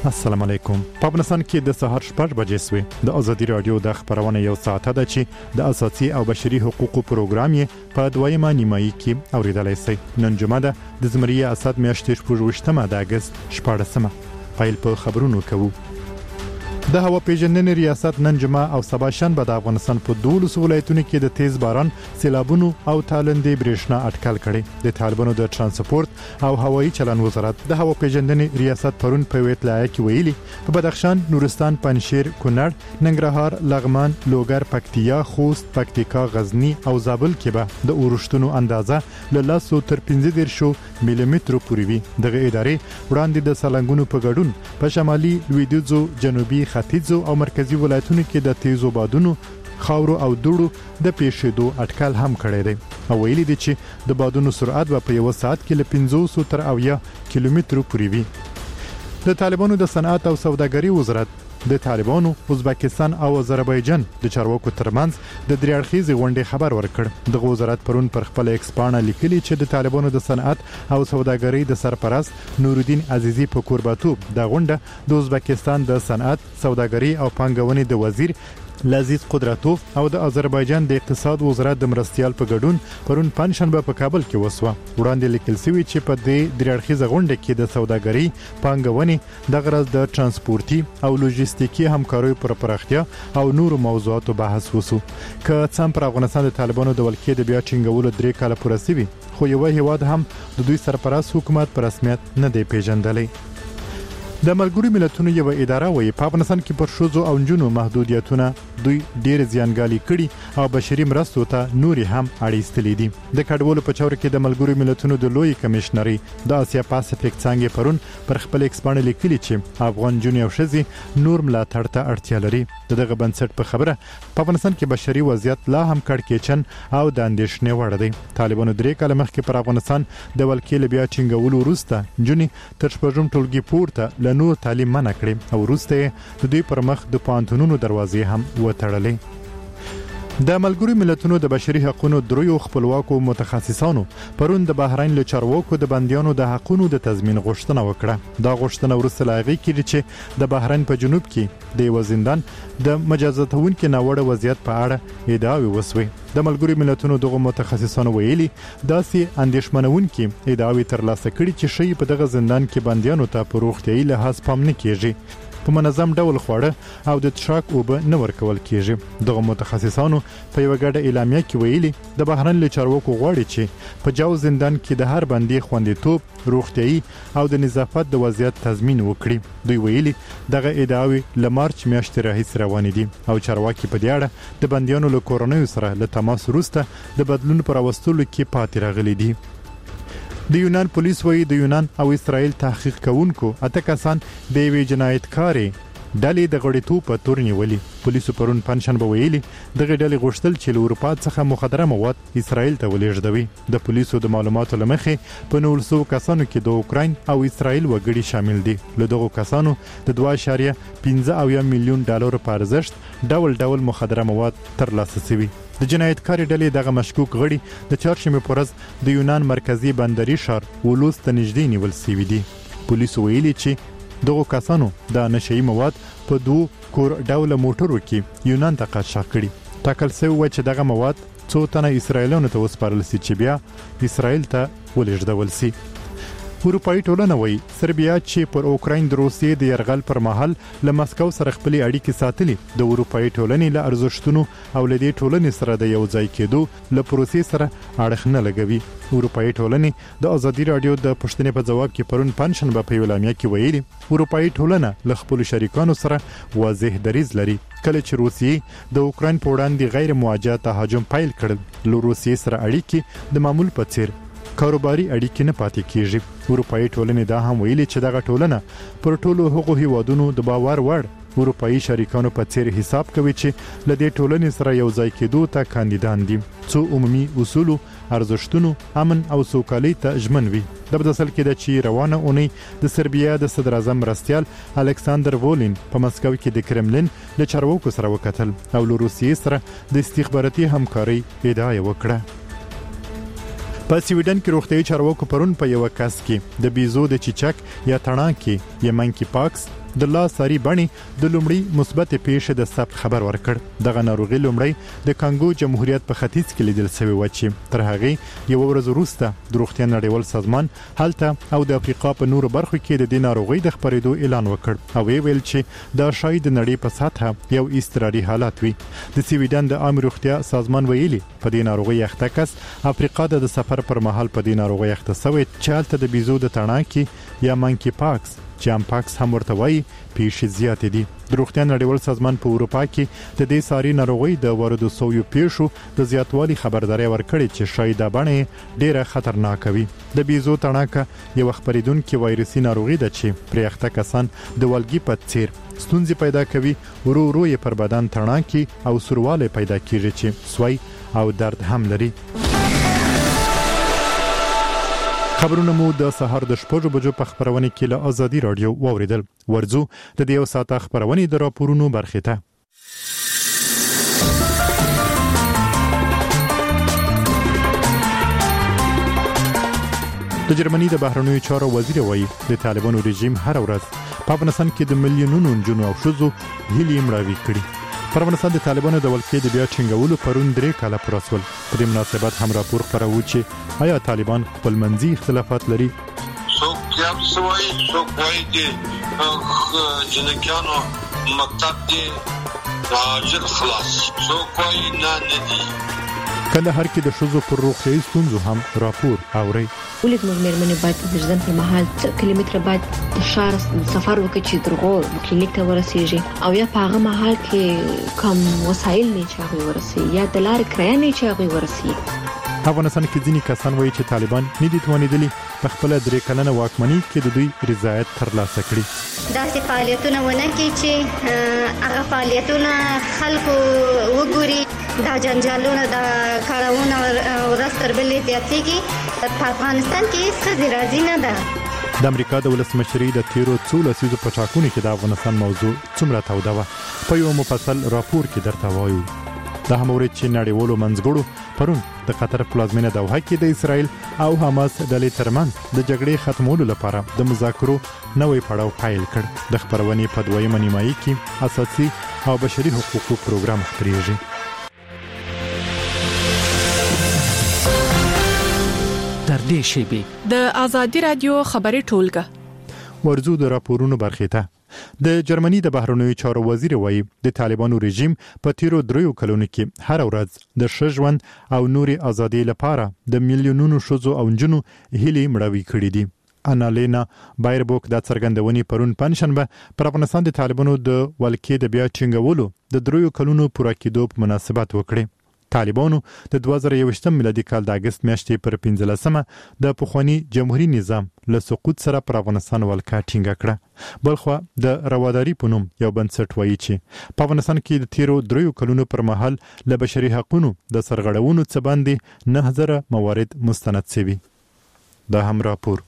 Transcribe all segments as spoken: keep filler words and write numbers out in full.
السلام علیکم. په افغانستان کې د سهار شپږ بجې سوې د ازادي رادیو د خبرونه یو ساعت ده چې د اساسي او بشري حقوقو پروګرام یې په دویمه نیمایي کې اوریدلای شئ. نن جمعه ده د زمری اسد میاشتې شپږویشتمه د اگست شپاړسمه. پیل په خبرونو کوو. د هوا پیژندنې ریاست نن جمعه او سبا شنبه د افغانستان په دولسو ولایتونو کې د تیز باران، سیلابونو او تالندې برېښنا اټکل کړي. د طالبانو د ترانسپورت او هوایي چلن وزارت د هوا پیژندنې ریاست پرون په ویټلای کې ویلي په بدخشان، نورستان، پنجشیر، کونړ، ننګرهار، لغمان، لوګر، پکتیا، خوست، پکتیکا، غزنی او زابل کې به د اورښتونو اندازه له لاسو تر پنځه دېرش ملي مترو پورې وي. دغه ادارې وړاندې د سالنګونو په ګډون په شمالي، لویدیځو، جنوبي، ختیځو او مرکزی ولایتونو کې د تیزو بادونو، خاورو او دوړو د پیښېدو اټکل هم کړی دی. او ویلي دي چې د بادونو سرعت به په یو ساعت کې له پنځوس تر اویا کیلومترو پورې وي. د طالبانو د صنعت او سوداګرۍ وزارت د طالبانو، ازبکستان او آذربایجان د چارواکو ترمنځ د دریاړخیزې غونډې خبر ورکړ. د وزارت پرون پر خپل ایکس پاڼه لیکلي چې د طالبانو د صنعت او سوداګرۍ د سرپرست نورالدین عزیزی په کوربتوب د غونډه د ازبکستان د صنعت، سوداګرۍ او پانګونې د وزیر لذیذ قدرتوف او د آذربایجان د اقتصاد وزارت د مرستیال په ګډون پرون پنځشنبه په کابل کې وسوه. وړاندې لیکل شوی چې په دې دریاړخیزه غونډه کې د سوداګرۍ، پانګونې، د غرض د ترانسپورتي او لوجستیکي همکاریو پر پراختیا او نورو موضوعاتو بحث وسو. که څم پر افغانستان د طالبانو د ولکې د بیا ټینګولو درې کاله پوره شوي، خو یو هیواد هم د دوی سرپرست حکومت په رسمیت نه دی پیژندلی. د ملګرو ملتونو یو اداره وایي په افغانستان کې پر ښځو او نجونو محدودیتونه دوی ډېر زیانګالي کړي او بشري مرستو ته نوري هم اړیستلي دي. د کډوالو په چوره کې د ملګرو ملتونو د لوی کمشنري د اسیا پاسفیک څانګې پرون پر خپل ایکس پاڼه لیکلي چې افغان نجونې او ښځې نور ملاتړ ته اړتیا لري. دغه بنسټ په خبره په افغانستان کې بشري وضعیت لا هم کړکېچن او د اندېښنې وړ دی. طالبانو درې کاله مخکې پر افغانستان د ولکې له بیا ټینګولو وروسته نجونې تر شپږم ټولګي پورته له نور تعلیم منع کړي او وروسته د دوی پر مخ د پوهنتونونو دروازې هم وتړلې. د ملګرو ملتونو د بشري حقوقو دریو خپلواکو متخصصانو پرون د بحرین له چارواکو د بندیانو د حقوقو د تضمین غوښتنه وکړه. دا غوښتنه وروسته لاغي کړي چې د بحرین په جنوب کې د یو زندان د مجازاتونکو ناوړه وضعیت په اړه ادعاوې وسوي. د ملګرو ملتونو دغه متخصصانو ویلي داسې اندېښمنونکي ادعاوې ترلاسه کړي چې شی په دغه زندان کې بندیانو ته په روغتیايي لحاظ پام نه کیږي، په منظم ډول خواړه او د څښاک اوبه نه ورکول کیږي. دغه متخصصانو په یو ګډه اعلامیه کې ویلي د بحرین له چارواکو غواړي چې په جاو زندان کې د هر بندي خوندیتوب، روغتیايي او د نظافت د وضعیت تضمین وکړي. دوی ویلي دغه ادعاوې له مارچ میاشتې راهیسې روانې دي او چارواکي په دې اړه د بندیانو له کورنیو سره له تماس وروسته د بدلون پر راوستلو کې پاتې راغلي دي. د یونان پولیس وایي د یونان او اسرائیل تحقیق کوونکو اته کسان د یوې جنایتکاري ډلې د غړیتوب په تور نیولي. پولیسو پرون پنځشنبه ویلي دغه ډلې غوښتل چې له اروپا څخه مخدره مواد اسرائیل ته ولېږدوي. د پولیسو د معلوماتو له مخې په نولس سوه کسانو کې د اوکراین او اسرائیل وګړي شامل دي. له دغو کسانو د دوه اعشاریه پنځه اویا میلیون ډالر په ارزښت ډول ډول مخدره مواد ترلاسه شوي. د جنایتکاري ډلې دغه مشکوک غړي د چهارشنبې په ورځ د یونان مرکزی بندري ښار ولوس ته نږدې نیول شوي دي. پولیسو ویلي چې دغه کسانو د نشئی مواد په دوه کور ډوله موټرو کې یونان ته قاچاق کړي. ټاکل شوی و چې دغه مواد څو تنه اسرائیلیانو ته وسپارل شي چې بیا اسرائیل ته ولېږدول شي. اروپایي ټولنه وایي سربیا چې پر اوکراین د روسیې د یرغل پر مهال له مسکو سره خپلې اړیکې ساتلي د اروپایي ټولنې له ارزښتونو او له دې ټولنې سره د یو ځای کېدو له پروسې سره اړخ نه لګوي. اروپایي ټولنې د ازادي رادیو د پوښتنې په جواب کې پرون پنځشنبه په اعلامیه کې ویلي اروپایي ټولنه له خپل شریکانو سره واضح دریځ لري. کله چې روسیې د اوکراین په وړاندې غیر مواجه تهاجم پیل کړل، له روسیې سره اړیکې د معمول په څیر کاروباري اړیکې نه پاتې کیږي. اروپایي ټولنې دا هم ویلي چې دغه ټولنه پر ټولو هغو هیوادونو د باور وړ اروپایي شریکانو په څیر حساب کوي چې له دې ټولنې سره یو ځای کېدو ته کاندیدان دي، څو عمومي اصولو، ارزښتونو، امن او سوکالۍ ته ژمن وي. د بدسل کې د چې روانه اونۍ د سربیا د صدر اعظم مرستیال الکساندر وولین په مسکو کې د کرملین له چارواکو سره وکتل او له روسیې سره د استخباراتي همکارۍ ادعا وکړه. په سویډن کې روغتیايي چارواکو پرون په یو کس کې د بیزو د چیچک یا تڼاکې یا منکی پاکس د لاساري بڼې د لومړي مثبت پیښې د ثبت خبر ورکړ. دغه ناروغي لومړی د کانګو جمهوریت په ختیځ کې لیدل شوی و چې تر هغه یو ورځ وروسته د روغتیا نړیوال سازمان هلته او د افریقا په نورو برخو کې د دې ناروغي د خپرېدو اعلان وکړ او ویل چې دا شاید د نړۍ په سطحه یو اضطراري حالت وي. د سویډن د عام روغتیا سازمان ویلي په دې ناروغي اخته کس افریقا د سفر پر مهال په دې ناروغي اخته شوی چې هلته د بیزو د تڼاکي یا مانکی پاکس چې ام پاکس هم ورته وایي پیښې زیاتې دي. د روغتیا نړیوال سازمان په اروپا کې د دې ساري ناروغي د وردو سویو پیښو د زیاتوالي خبرداري ورکړي چې شاید دا بڼه ډیره خطرناک وي. د بیزو تڼاکه یو خبرېدونکو وایرسي ناروغي ده چې پرې اخته کسان د ولګي په څیر ستونزې پیدا کوي، ورو ورو یې پر بدن تڼاکي او سورواله پیدا کیږي چې سوی او درد هم لري. خبرونه مو د سهار د شپږ بجو په خبرونه کې له ازادي رادیو واوریدل. ورځو د دې یو ساعت خبرونه د راپورونو برخه ده. د جرمني د بهرنیو چارو وزیر وایي د طالبانو رژیم هر ورځ په افغانستان کې د میلیونونو جنونو او ښځو هیلې مړاوي کړي. پر افغانستان د طالبانو د ولکې د بیا ټینګولو پرون درې کاله پر رسول. په دې مناسبت هم راپور خپرو چې آیا طالبان خپل منځي اختلافات لري؟ څوک یې سوای څوک وایي چې جنکانو مکتب دې راځي خلاص څوک وایي نه نه دي. کله هر کې د شوزو پر روغتیايي ستونزو هم راپور اوري. ولې موږ مېرمنې باید د ځان په محل کیلومتر باید د شهر سفر وکړي چې درغو کلینیک ته ورسیږي او یا په هغه محل کې کوم وسایل نه چاغي ورسي یا د لارې کرایه نه چاغي ورسي. افغانستان کې ځینې کسان وایي چې طالبان نه دي توانیدلي په خپل درې کلنه واکمنۍ کې د دوی رضایت ترلاسه کړي. داسې فعالیتونه ونه کوي چې هغه فعالیتونه خلکو وګوري، دا جنجالونه دا کارونه ورځ تر بلې زیاتېږي. په افغانستان کې څه راځي نه ده. د امریکا د ولسمشرۍ د تیرو څو لسیزو په ټاکنو کې د افغانستان موضوع څومره توده وه په یو مفصل راپور کې درته وایو. د همورید چې نړیوالو منځګړو پرون د قطر پلازمینه دوحه کې د اسرائیل او حماس ډلې ترمنځ د جګړې ختمولو لپاره د مذاکرو نوې پړاو پیل کړ. د خبرونې په دویمه نیمایي کې اساسي او بشري حقوقو پروګرام خپرېږي. تر دې شیبې د ازادي رادیو خبري ټولګه ورزو د راپورونو برخه ته. د جرمني د بهرنیو چارو وزیر وایي د طالبانو رژیم په تیرو دریو کلونو کې هر ورځ د ښه او نوري ازادي لپاره د میلیونونو ښځو او نجونو هیلې مړاوي کړې دي. انالینا بایربوک د څرګندونې پرون پنځشنبه پر افغانستان د طالبانو د ولکې د بیا ټینګولو د دریو کلونو پوره کېدو په مناسبت وکړي. طالبانو د دوه زره یوویشتم میلادي کال د اگست میاشتې پر پنځلسمه د پخوانی جمهوریت نظام له سقوط سره پر افغانستان ولکه ټینګه کړه. بلخو د رواداري په نوم یو بنسټ وایي چې په افغانستان کې د تیرو دریو کلونو پر مهال له بشري حقوقو د سرغړونو څخه باندې نه هزاره موارد مستند شوي. دا هم راپور.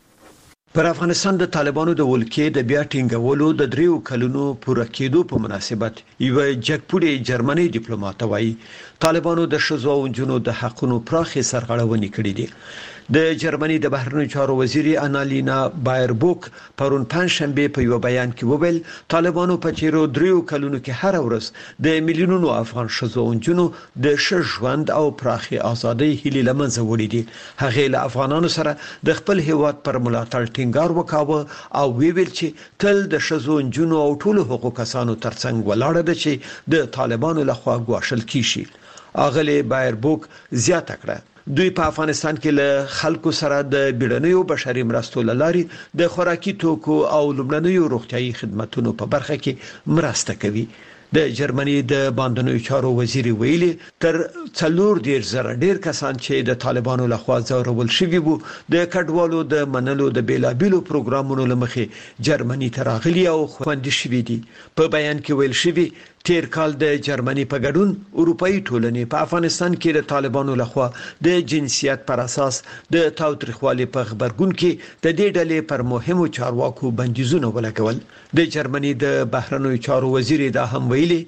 پر افغانستان د طالبانو د ولکې د بیا ټینګولو د دریو کلونو پوره کېدو په مناسبت یو جګپوړي جرمني ډیپلوماټ وایي طالبانو د شذو او جنو د حقونو پراخي سرغړونې کړې دي. د جرمني د بهرنیو چارو وزیر انالینا بایربوک پرون پنځشنبه په یو بیان کې وویل طالبانو په تیرو دریو کلونو کې هر ورځ د میلیونونو افغان شذو او جنو د ښه ژوند او پراخي ازادي هیلې لمنځه وړي دي. هغه له افغانانو سره د خپل هیواد پر ملاتړ ټینګار وکاوه او ویل چې تل د شذو او جنو او ټولو حقوقو کسانو ترڅنګ ولاړ ده چې د طالبانو لخوا ګواښل کیشي. اغلی بایربوک زیاته کړه دوی په افغانستان کې له خلکو سره د بیړنیو بشري مرستو لاري د خوراکي توکو او لومړنیو روغتيایي خدماتو په برخه کې مرسته کوي. د جرمني د باندنیو چارو وزیر ویلي تر څلور ډیر زره ډیر کسان چې د طالبانو لخوا ځورول شوي وو د کډوالو د منلو د بیلابیلو پروګرامونو لمخې جرمني ته راغلي او خوندي شوي دي. په بیان کې ویل شوي تیر کال د جرمني په ګډون اروپאי ټولنې په افغانستان کې د طالبانو لخوا د جنسیت پر اساس د تاوتریخوالي په خبرګون کې د دې ډلې پر مهمو چارواکو بندیزونه ولګول. د جرمني د بهرنیو چارو وزیر دا هم ویلي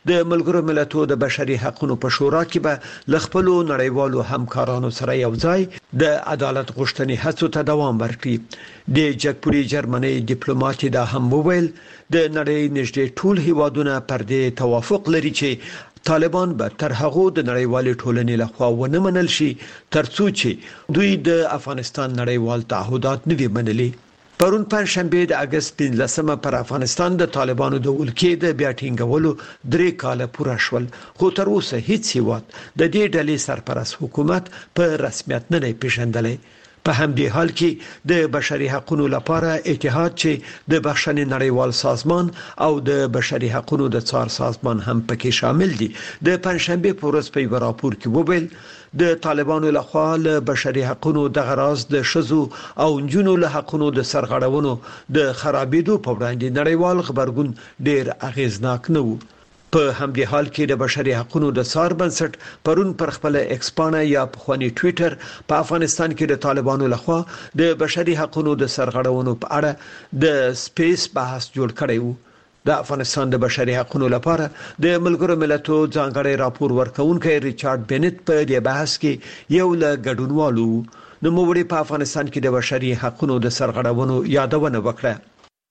د ملګرو ملتونو د بشري حقوقو په شورا کې به لخپلو نړیوالو همکارانو سره یو ځای د عدالت غوښتنې هڅو ته دوام ورکړي. د جګپوري جرمني ډیپلوماټ دا هم وویل د نړۍ نږدې ټول هیوادونه پر دې توافق لري چې طالبان به تر هغه د نړیوال ټولنې لخوا ونه منل شي ترڅو چې دوی د افغانستان نړیوال تعهدات نه وي منلي. پرون پنځشنبه د اگست پنځلسمه پر افغانستان د طالبانو د ولکې د بیا ټینګولو درې کاله پوره شول، خو تر اوسه هیڅ هیواد د دې ډلې سرپرست حکومت په رسمیت نه دی پیژندلی. په همدې حال کې د بشري حقوقو لپاره اتحاد چې د بخښنې نړیوال سازمان او د بشري حقوقو د څار سازمان هم پکې شامل دي د پنځشنبه په ورځ په یو راپور کې وویل د طالبانو لخوا له بشري حقوقو د غراز د شذو او جنونو له حقوقو د سرغړونو د خرابېدو په وړاندې نړیوال خبرګون ډېر اغیزناک نه و. په همدې حال کې د بشري حقوقو د څار بنسټ پرون پر خپل ایکسپانا یا په خواني ټوئیټر په افغانستان کې د طالبانو لخوا د بشري حقوقو د سرغړونو په اړه د سپیس بحث جوړ کړی و. د افغانستان د بشري حقوقو لپاره د ملګرو ملتونو ځانګړی راپور ورکونکي ریچارډ بنت په دې بحث کې یو له ګډونوالو نو موږ په افغانستان کې د بشري حقوقو د سرغړونو یادونه وکړه.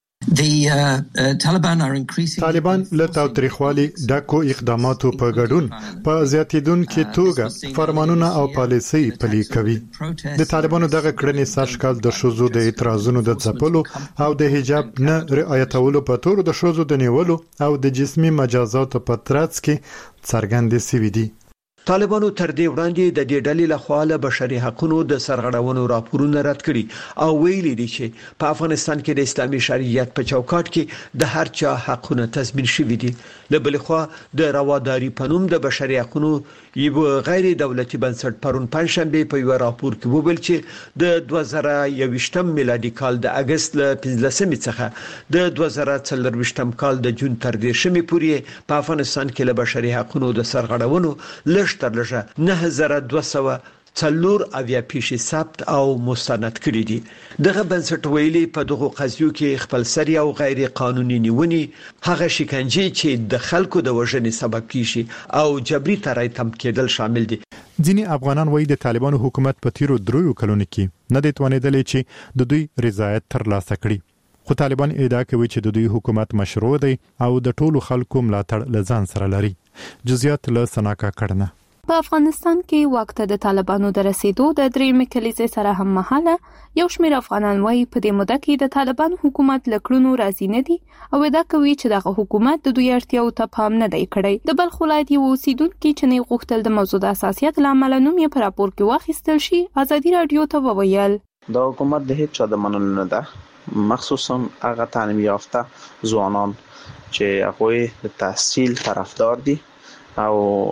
The uh, uh, Taliban are increasing طالبان له تاوتریخوالي ډاکو اقداماتو په ګډون په زیاتیدونکو توګه فرمانونه او پالیسي پلي کوي. د طالبانو دغه کړنې سرشکال د شوزو د اعتراضونو د ځپلو او د حجاب نه رعایتولو په تور د شوزو د نیولو او د جسمي مجازاتو په ترڅ کې څرګندې سوي دي. طالبانو تر دې وړاندې د دې ډلې لخوا له بشري حقوقو د سرغړونو راپورونه رد کړي او ویلي دي چې په افغانستان کې د اسلامي شریعت په چوکاټ کې د هر چا حقونه تضمین شوي دي. له بل خوا د رواداري په نوم د بشري حقوقو یو غیر دولتي بنسټ پرون پنځشنبه په یو راپور کې وویل چې د دوه زره یوویشتم میلادي کال د اگست له پنځلسمې څخه د دوه زره څلرویشتم کال د جون تر دیرشمې پورې په افغانستان کې له بشري حقوقو د سرغړونو لږ تر لږه نه هزار دوه سوه څلور اویا پیښې ثبت او مستند کړي دي. دغه بنسټ ویلي په دغه قضیو کې خپل سری او غیر قانوني نیونې هغه شکنجه چې د خلکو د وژنې سبب کیږي او جبري ترای تم کېدل شامل دي. ځینې افغانان وایي د طالبانو حکومت په تیرو دریو کلونو کې نه دی توانېدلی چې د دوی رضایت ترلاسه کړي. خو طالبان ادعا کوي چې د دوی حکومت مشروع دی او د ټولو خلکو ملاتړ لزان سره لري. جزئیات له سناکا کړنه. په افغانستان کې وخت د طالبانو د رسیدو د درېمې کلیزې سره هم مهاله یو شمېر افغانان وایي په دې موده کې د طالبان حکومت لکړونو راضي نه دي او ادعا کوي چې دغه حکومت د دوی اړتیاو ته پام نه دی کړی. د بلخ ولایت یو اوسیدونکي چې نه غوښتل د موضوع د حساسیت لامل نوم یې په راپور کې واخیستل شي ازادي رادیو ته وویل دا حکومت د هیڅ چا د منلو نه ده، مخصوصا هغه تعلیم یافته ځوانان چې هغه د تحصیل طرفدار دي او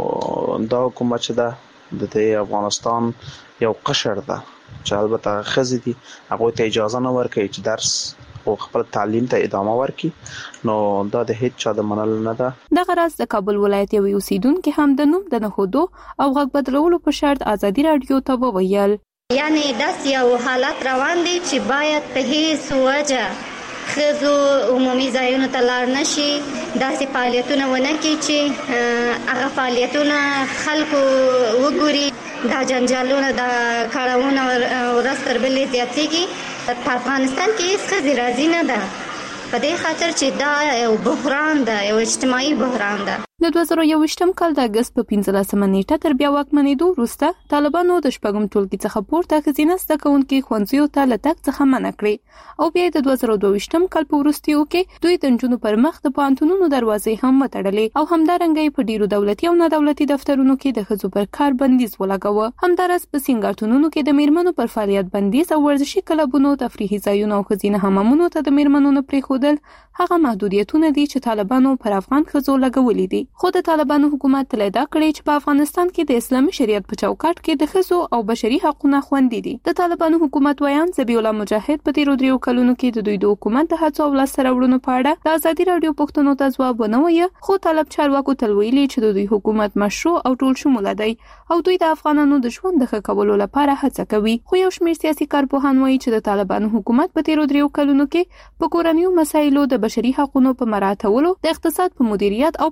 دا حکومت چې ده د افغانستان یو قشر ده چې البته خزي دي هغه ته اجازه نه ورکوي چې درس او خپل تعلیم ته ادامه ورکړي، نو دا د هیڅ چا د منل نه ده. دغه راز د کابل ولایت یو اوسیدونکو هم د نوم د نهودو او غږ بدلولو په شرط ازادي رادیو ته وویل یعنی داس یو حالت روان دي چې باید په هیڅ وجه خزو عمومي ځایونو ته لاړ نشي، داسې فعالیتونه ونه کړي چې هغه فعالیتونه خلکو وګوري، دا جنجالونه دا کړهونه ورځ تر بلې زیاتېږي. په افغانستان کې هیڅ ښځې راضي نه ده په دې خاطر چې دا یو بحران ده، یو اجتماعي بحران ده. د دوه زره یوویشتم کال د اگست په پنځلسمه نیټه تر بیا واکمنېدو وروسته طالبانو د شپږم ټولګي څخه پورته ښځینه زده کوونکي ښوونځیو ته له تګ څخه منع کړې او بیا د دوه زره دوهویشتم کال په وروستیو کې دوی د نجونو پر مخ د پوهنتونونو دروازې هم وتړلې او همدارنګه په ډیرو دولتي او نه دولتي دفترونو کې د ښځو پر کار بندیز ولګاوه. همدارس په سنگارتونونو کې د میرمنو پر فعالیت بندیز او ورزشي کلبونو، تفریحي ځایونو او ښځینه حمامونو ته د میرمنو نه پریښودل هغه محدودیتونه دي چې طالبانو پر افغان ښځو لګولې دي. خو د طالبانو حکومت تلدا کړی چې په افغانستان کې د اسلامي شریعت په چوکاټ کې د ښځو او بشري حقوقو خوندي دي. د طالبانو حکومت ویان ذبیح الله مجاهد په تیرو دریو کلونو کې د دوی د حکومت د هڅو او لاسته راوړنو په اړه د ازادي رادیو پوښتنو ته ځواب ونه وایي، خو طالب چارواکو تل ویلي چې د دوی حکومت مشروع او ټول شموله دی او دوی د افغانانو د ژوند د ښه کولو لپاره هڅه کوي. خو یو شمېر سیاسي کارپوهان وایي چې د طالبانو حکومت په تیرو دریو کلونو کې په کورنیو مسایلو د بشري حقوقو په مراعاتولو، د اقتصاد په مدیریت او په نړیوال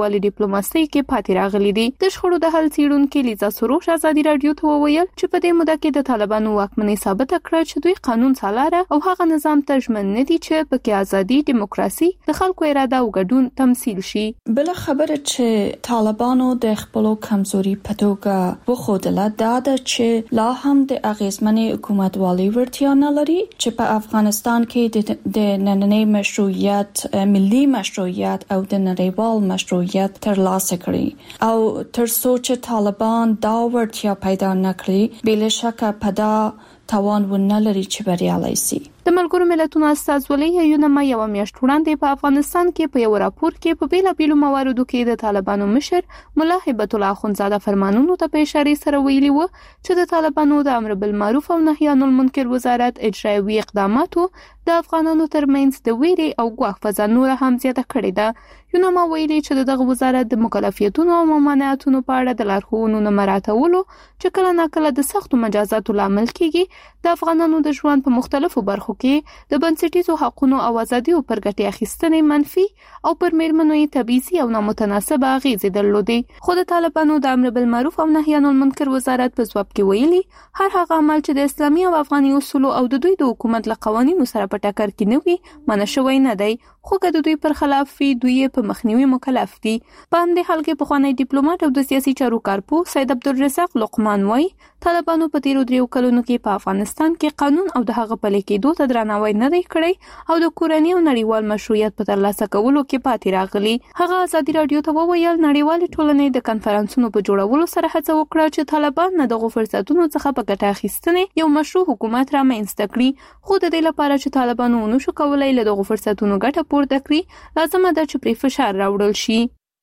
نړیوالې ډیپلوماسۍ کې پاتې راغلي دي. د شخړو د حل څېړونکې لیزا سروش ازادي رادیو ته وویل چې په دې موده کې د طالبانو واکمنۍ ثابت کړه چې دوی قانون سالاره او هغه نظام ته ژمن نه دي چې پکې ازادي، دیموکراسي، د خلکو اراده او ګډون تمثيل شي. بل خبره چې طالبانو د خپل کمزوري په توګه وښودله دا ده چې لا هم د اغیزمنې حکومتوالي ورتیا نه لري چې په افغانستان کې د نننۍ مشروعیت، ملي مشروعیت او د نړیوال مشروعیت ترلاسه کړي او تر څو چې طالبان دا ورتیا پیدا نکړي بل شک په دا توان ونه لري چې بریالي شي. د ملګرو ملتونو استازولۍ یونما یو میاشت وړاندې په افغانستان کې په یو راپور کې په بیلابیلو مواردو کې د طالبانو مشر ملا هیبت الله اخونزاده فرمانونو ته په اشاره سره ویلي و چې د طالبانو د امر بالمعروف او نهي عن المنکر وزارت اجرایوي اقداماتو د افغانانو ترمنځ د ویري او ګواښ فضا نور هم زیاته کړې ده. یونما ویلي چې دغه وزارت د مکلفیتونو او ممانعتونو په اړه د لارښوونو نه مراعاتولو چې کله ناکله د سختو مجازاتو لامل کیږي د افغانانو د ژوند په مختلفو برخو کې د بنسټیزو حقوقو او ازادیو پر ګټې اخیستنې منفي او پر میرمنو یې تبعیضي او نامتناسبه اغیزې درلودې. خو د طالبانو د امر بالمعروف او نهي عن المنکر وزارت په ځواب کې ویلي هر هغه عمل چې د اسلامي او افغاني اصولو او د دوی د حکومت له قوانینو سره په ټکر کې نه وي منع شوی نه دی، خو که د دوی پر خلاف وي دوی په مخنیوي مکلف دي. په همدې حال کې پخوانی ډیپلوماټ او د سیاسي چارو کارپو سید عبدالرزاق لقمان وایي طالبانو په تیرو دریو کلونو کې په افغانستان کې قانون او د هغه پلي کېدو ته درناوی نه دی کړی او د کورنۍ او نړیوال مشروعیت په ترلاسه کولو کې پاتې راغلي. هغه ازادي رادیو ته وویل نړیوال ټولنې د کنفرانسونو په جوړولو سره هڅه وکړه چې طالبان نه دغه فرصتونو څخه په ګټه اخیستنې یو مشروع حکومت رامنځته کړي، خو د دې لپاره چې طالبانو ونه شو کولای له دغه فرصتونو ګټه پورته کړي لازمه ده چې پرې فشار راوړل شي.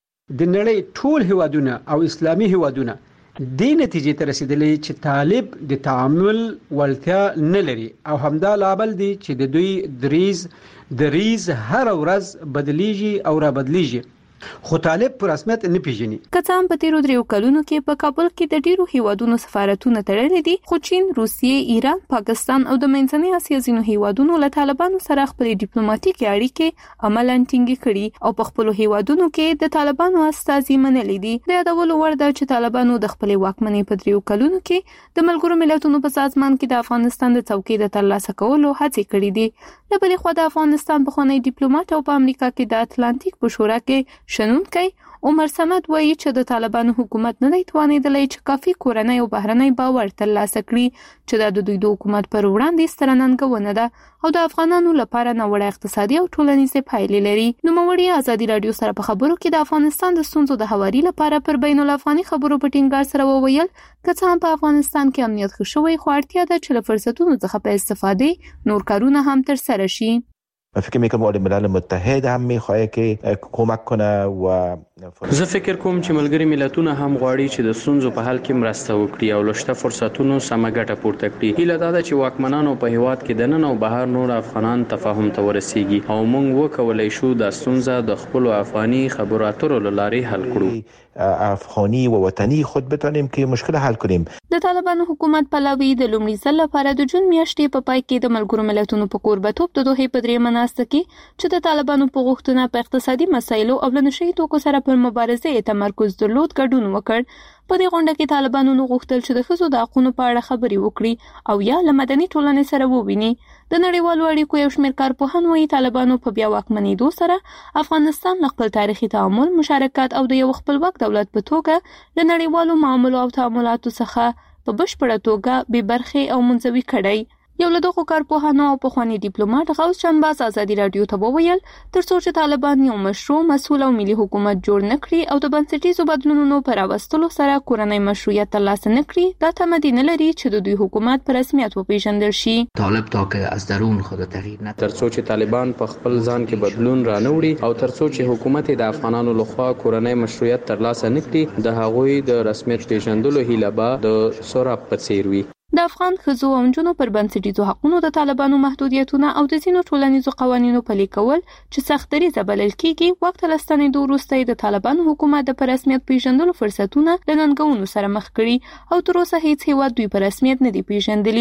د نړۍ ټول هیوادونه او اسلامي هیوادونه د نتیجې ته رسیدلي چې طالب د تعامل ولتیا نه لري او همدا لامل دی چې د دوی دریز دریز هر ورځ بدلیږي او را بدلیږي، خو طالب پر رسمیت نه پیژني. کڅام په تیرو دریو کلونو کې په کابل کې د ډیرو هیوادونو سفارتونه تړلي دي، خو چین، روسیې، ایران، پاکستان او د منځنۍ اسیا ځینو هیوادونو له طالبانو سره خپل ډیپلوماټیکي اړیکې عملاً ټینګې کړي او په خپل هیوادونو کې د طالبانو استازي منلي دي. د یادولو وړ ده چې طالبانو د خپل واکمنۍ په دریو کلونو کې د ملګرو ملتونو په سازمان کې د افغانستان د څوکۍ د ترلاسه کولو هڅې کړې دي. له بلې خوا د افغانستان پخوانی ډیپلوماټ او په امریکا کې د اتلانتیک په شورا کې شنونکی عمر صمد وایي چې د طالبانو حکومت نه دی توانېدلی چې کافي کورنۍ او بهرنۍ باور ترلاسه کړي چې دا د دوی د حکومت پر وړاندې ستره ننګونه ده او د افغانانو لپاره ناوړه اقتصادي او ټولنیزې پایلې لري. نوموړي ازادي رادیو سره په خبرو کې د افغانستان د ستونزو د هواري لپاره پر بین الافغاني خبرو په ټینګار سره وویل که څه هم په افغانستان کې امنیت ښه شوی خو اړتیا ده چې له فرصتونو څخه په استفادې نور کارونه هم ترسره شي. فکر میکنم اول ملل متحد هم میخواه که کمک کنه و زه فکر کوم چې ملګری ملتونه هم غواړي چې د ستونزو په حل کې مرسته وکړي او لشته فرصتونو سمه ګټه پورته کړي. هیله دا ده چې واکمنانو په هیواد کې د نن او بهر نور افغانان تفاهم ته ورسیږي او موږ وکولای شو د ستونزه د خپل افغاني خبرو اترو لارې حل کړو. افغاني و وطني خود بتونیم که مشکل حل کنیم. د طالبانو حکومت پلاوی د لومړي ځل لپاره د جون میاشتې په پای کې د ملګرو ملتونو په کوربتوب د دوه په درې مناسته کې چې د طالبانو په غوښتنه په اقتصادي مسایلو او له نشئی توکو سره پر مبارزه تمرکز درلود ګډون وکړ. په دې غونډه کې طالبانو نو غوښتل چې د ښځو د حقوقو په اړه خبرې وکړي او یا له مدني ټولنې سره وویني. د نړیوالو اړیکو یو شمېر کارپوهان وایي طالبانو په بیا واکمنېدو سره افغانستان له خپل تاریخي تعامل، مشارکت او د یو خپلواک دولت په توګه له نړیوالو معاملو او تعاملاتو څخه په بشپړه توګه بې برخې او منزوي کړی. یو له دغو کارپوهانو او پخوانی ډیپلوماټ غوث شنباز ازادي رادیو ته وویل تر څو چې طالبان یو مشروع، مسؤل او ملي حکومت جوړ نه کړي او د بنسټیزو بدلونونو پر راوستلو سره کورنۍ مشروعیت ترلاسه نه کړي دا تمدید نه لري چې د دوی حکومت په رسمیت وپیژندل شي. طالب تا که از درون خود تغییر نه تر څو چې طالبان په خپل ځان کې بدلون را نه وړي او تر څو چې حکومت د افغانانو لخوا کورنۍ مشروعیت ترلاسه نه کړي د هغوی د رسمیت پیژندلو هیله به د سوراب په څیر وي. د افغان ښځو او نجونو پر بنسټیزو حقوقو د طالبانو محدودیتونه او د ځینو ټولنیزو قوانینو پلي کول چې سختدریزه بلل کېږي وخت له ستنېدو وروسته د طالبانو حکومت د په رسمیت پیژندلو فرصتونه له ننګونو سره مخ کړي او تر اوسه هیڅ هیواد دوی په رسمیت نه دی پیژندلي.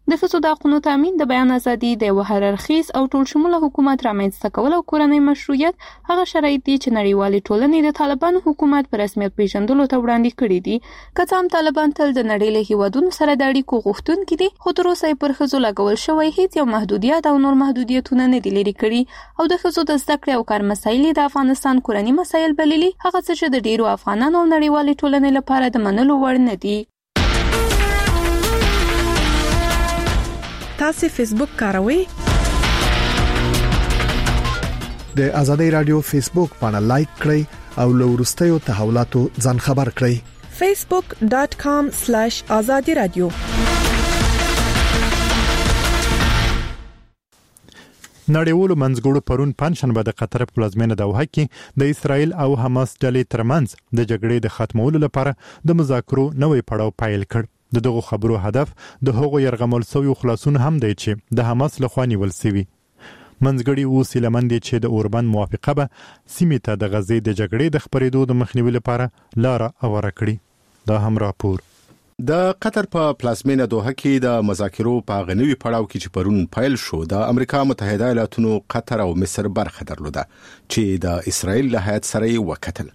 د ښځو د حقونو تامین د بیان ازادي د یو هررخیز او ټولشموله حکومت رامنځته کول او کورنۍ مشروعیت هغه شرایط دي چې نړیوالې ټولنې د طالبانو حکومت په رسمیت پیژندلو ته وړاندې کړي دي. که څه هم طالبان تل د نړۍ له هیوادونو سره د اړیکو غوښتونکي دي، خو تر اوسه پر ښځو لګول شوی هیڅ یو محدودیت او نور محدودیتونه نه دي لرې کړي او د ښځو د زده کړې او کار مسایل د افغانستان کورنۍ مسایل بللي، هغه څه چې د ډیرو افغانانو او نړیوالې ټولنې لپاره د منلو وړ نه دي. تاسو فیسبوک کاروئ؟ د ازادي رادیو فیسبوک باندې لایک کړئ او له وروستیو تحولاتو ځان خبر کړئ. facebook dot com slash azadi radio. نړیوالو منځګړو پرون پنځشنبه د قطر په پلازمینه دوحه کې د اسرایل او حماس ډلې ترمنځ د جګړې د ختمولو لپاره د مذاکرو نوې پړاو پیل کړ. د دغه خبرو هدف د هغو يرغمل شوی خلاصون هم دی چې د حماس لخوا نیول شوی. منځګړي اوس لمن دي چې د اوربند موافقه به سیمې ته د غزې د جګړې د خبرېدو د مخنیوي لپاره لار اوره کړي. دا هم راپور د قطر په پلازمینه دوحه کې د مذاکرو په غنوي پړاو کې چې پرون پیل شو، د امریکا متحده ایالاتونو، قطر او مصر برخه درلوده چې د اسرایل له هیات سره وکتل.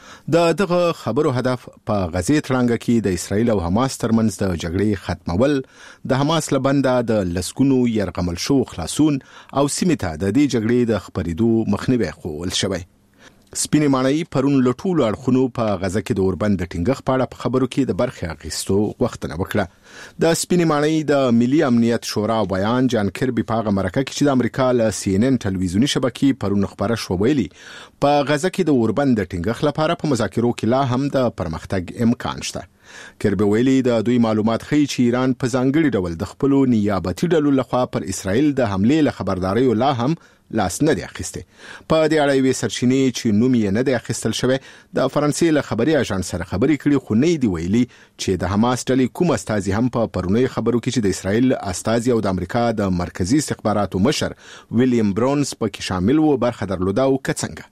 د دغه خبرو هدف په غزې تړانګه کې د اسرایل او حماس ترمنځ د جګړې ختمول، د حماس لبنده د لسګونو يرغمل شو خلاصون او سیمې ته د دې جګړې د خبرېدو مخنیوي کول شوی. سپینې ماڼۍ پرون له ټولو اړخونو په غزه کې د اوربند د ټینګښت په اړه په خبرو کې د برخې اخیستو غوښتنه وکړه. د سپینې ماڼۍ د ملي امنیت شورا بیان جان کربي په هغه مرکه کې چې د امریکا له سی ان ان ټلویزیوني شبکې پرون خبره شو ویلي، په غزه کې د اوربند د ټینګښت لپاره په مذاکرو کې لا هم د پرمختګ امکان شته. کربي ویلي د دوی معلومات ښیي چې ایران په ځانګړي ډول د خپل نیابتي ډلو لخوا پر اسرائیل د حملې له خبرداري لا هم لاس نه دی اخیسته. په دې اړه یې سرچینې چې نوم یې نه دی اخیستل شوی د فرانسې له خبري اژانس سره خبرې کړي، خو نه دی ویلي چې د حماس ډلې کوم استازي هم په پرونی خبرو کې چې د اسرائیل استازي او د امریکا د مرکزی استخباراتو مشر ویلیام برونز پکې شامل وو برخه درلوده او کڅنګه.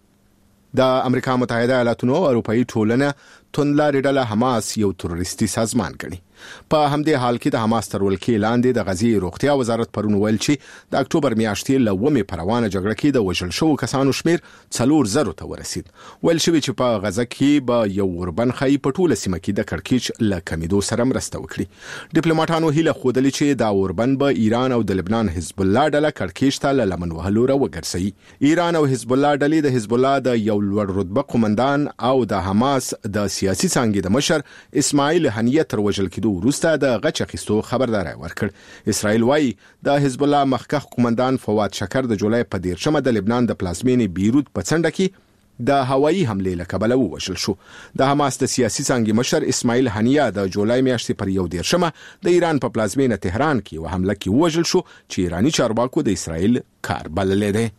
د امریکا متحده ایالاتونو او اروپאי ټولنه توندلاري ډله حماس یو تروریستي سازمان ګڼي. په همدې حال کې د حماس تر ولکې لاندې د غزې روغتیا وزارت پرون ویل چې د اکتوبر میاشتې له ومې پروانه جګړه کې د وژل شوو کسانو شمیر څلور زرو ته ورسید. ویل شوی چې په غزه کې به یو اوربند خای په ټوله سیمه کې د کړکېچ له کمیدو سره مرسته وکړي. ډیپلوماټانو هیله خوده چې دا اوربند به ایران او د لبنان حزب الله ډله کړکېچ ته لمن وهلو را وګرځي. ایران او حزب الله ډلې د حزب الله د یو لوړ رتبه قومندان او د حماس د سیاسي څانګې د مشر اسماعیل هنیه تر وژل کېدو وروسته د غچ اخیستو خبرداري ورکړ. اسرائیل وايي د حزب الله مخکښ قومندان فواد شکر د جولای په دیرشمه د لبنان د پلازمینې بیروت په څنډه کې د هوایي حملې له کبله ووژل شو. د حماس د سیاسي څانګې مشر اسماعیل هنیه د جولای میاشتې پر یو دیرشمه د ایران په پلازمینه تهران کې و حمله کې ووژل شو چې ایرانی چارواکو د اسرائیل کار بللی دی.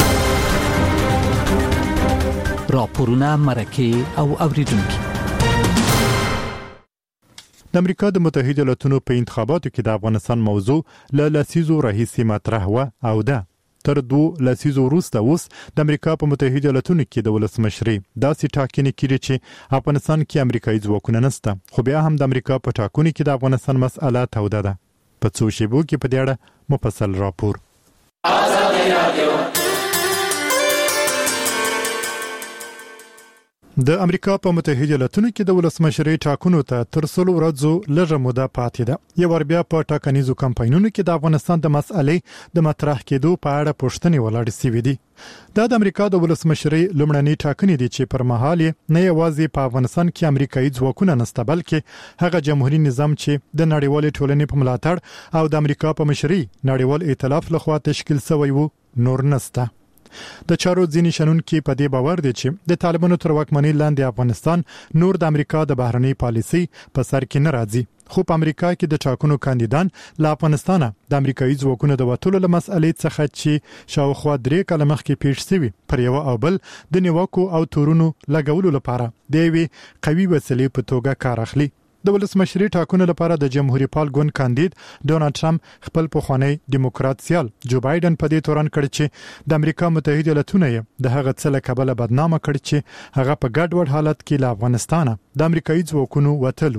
راپورونه مرکه او اوریدونکو. د امریکا د متحده ایالاتونو په انتخاباتو کې د افغانستان موضوع له لسیزو راهیسې مطرح و او ده. تر دوه لسیزو وروسته اوس د امریکا په متحده ایالاتونو کې د ولسمشرۍ داسې ټاکنې کړي چې افغانستان کې امریکایي ځواکونه نشته، خو بیا هم د امریکا په ټاکنو کې د افغانستان مسأله توده ده. په څو شیبو کې په دې اړه مفصل راپور. د امریکا په متحده ایالاتونو کې د ولسمشرۍ ټاکنو ته تر څلو ورځو لږه موده پاتې ده. یو ور بیا په ټاکنیزو کمپاینونو کې د افغانستان د مسألې د مطرح کېدو په اړه پوښتنې ولاړې شوې دي. دا د امریکا د ولسمشرۍ لومړنۍ ټاکنې دي چې پر مهال نه یوازې په افغانستان کې امریکایي ځواکونه نشته، بلکې هغه جمهوریت نظام چې د نړیوالې ټولنې په ملاتړ او د امریکا په مشرۍ نړیوال ائتلاف لخوا تشکیل شوی وو نور نشته. د چارو ځینې شنونکي په دې باور دي چې د طالبانو تر واکمنۍ لاندې افغانستان نور د امریکا د بهرنۍ پالیسۍ په سر کې نه راځي، خو په امریکا کې د ټاکنو کاندیدان له افغانستانه د امریکایي ځواکونو د وټولو له مسألې څخه چې شاوخوا درې کاله مخکې پیښ شوی پر یو او بل د نیوکو او تورونو لګولو لپاره د یوې قوي وسیلې په توګه کار اخلي. د ولسمشرۍ ټاکنو لپاره د جمهوریت پال ګوند کاندید ډونالد ټرمپ خپل پخوانی دیموکرات سیال جو بایدن په دې تورن کړ چې د امریکا متحده ایالاتونو د هغه څه له کبله بدنامه کړ چې هغه په ګډوډ حالت کې له افغانستانه د امریکایي ځواکونو وتل وو.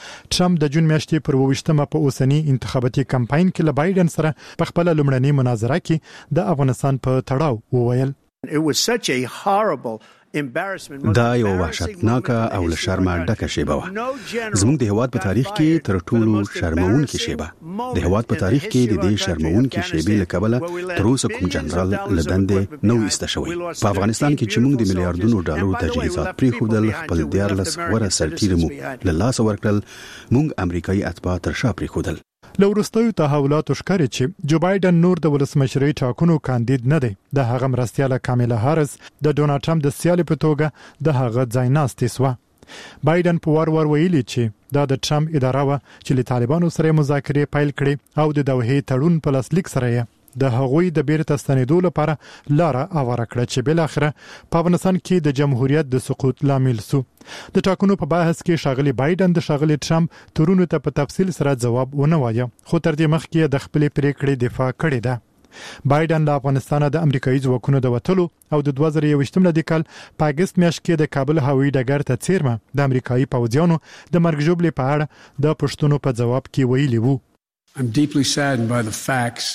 ټرمپ د جون میاشتې پر وشتمه په اوسنی انتخاباتي کمپاین کې له بایدن سره په خپل لومړنۍ مناظره کې د افغانستان په تړاو وویل. It was such a horrible دا یو وحشتناک او له شرمه ډکه شیبه وه. زموږ د هیواد په تاریخ کې تر ټولو شرمونکې شیبه. د هیواد په تاریخ کې د دې شرمونکې شیبې له کبله تر اوسه کوم جنرال له دندې نه و ایسته شوی. په افغانستان کې چې موږ د میلیارډونو ډالرو تجهیزات پرېښودل، خپل دیارلس غوره سرتیري مو له لاسه ورکړل، موږ امریکایي اتباع تر شا پرېښودل. له وروستیو تحولاتو ښکاري چې جو بایدن نور د ولسمشرۍ ټاکنو کاندید نه دی. د هغه مرستیاله کاملا هارس د ډونالډ ټرمپ د سیالي په توګه د هغه ځای ناستې سوه. بایدن په وار وار ویلي چې دا د ټرمپ اداره وه چې له طالبانو سره مذاکرې پیل کړي او د دوحې تړون په لاسلیک سره یې د هغوی د بیرته ستنېدو لپاره لاره اواره کړه چې بل اخره په افغانستان کې د جمهوریت د سقوط لامل سو. د ټاکنو په بحث کې شاغلي بایدن د شاغلي ټرمپ تورونو ته په تفصیل سره جواب ونه وایي، خو تر دې مخکې د خپل پریکړې دفاع کړې ده. بایدن له افغانستان د امریکایي ځواکونو د وټلو او د دوه زره یوویشتم د کال په اگست میاشت کې د کابل هوایي ډګر ته څیرمه د امریکایي پوځیانو د مرګ ژوبلې په اړه د پښتنو په جواب کې ویلي وو. I'm deeply saddened by the facts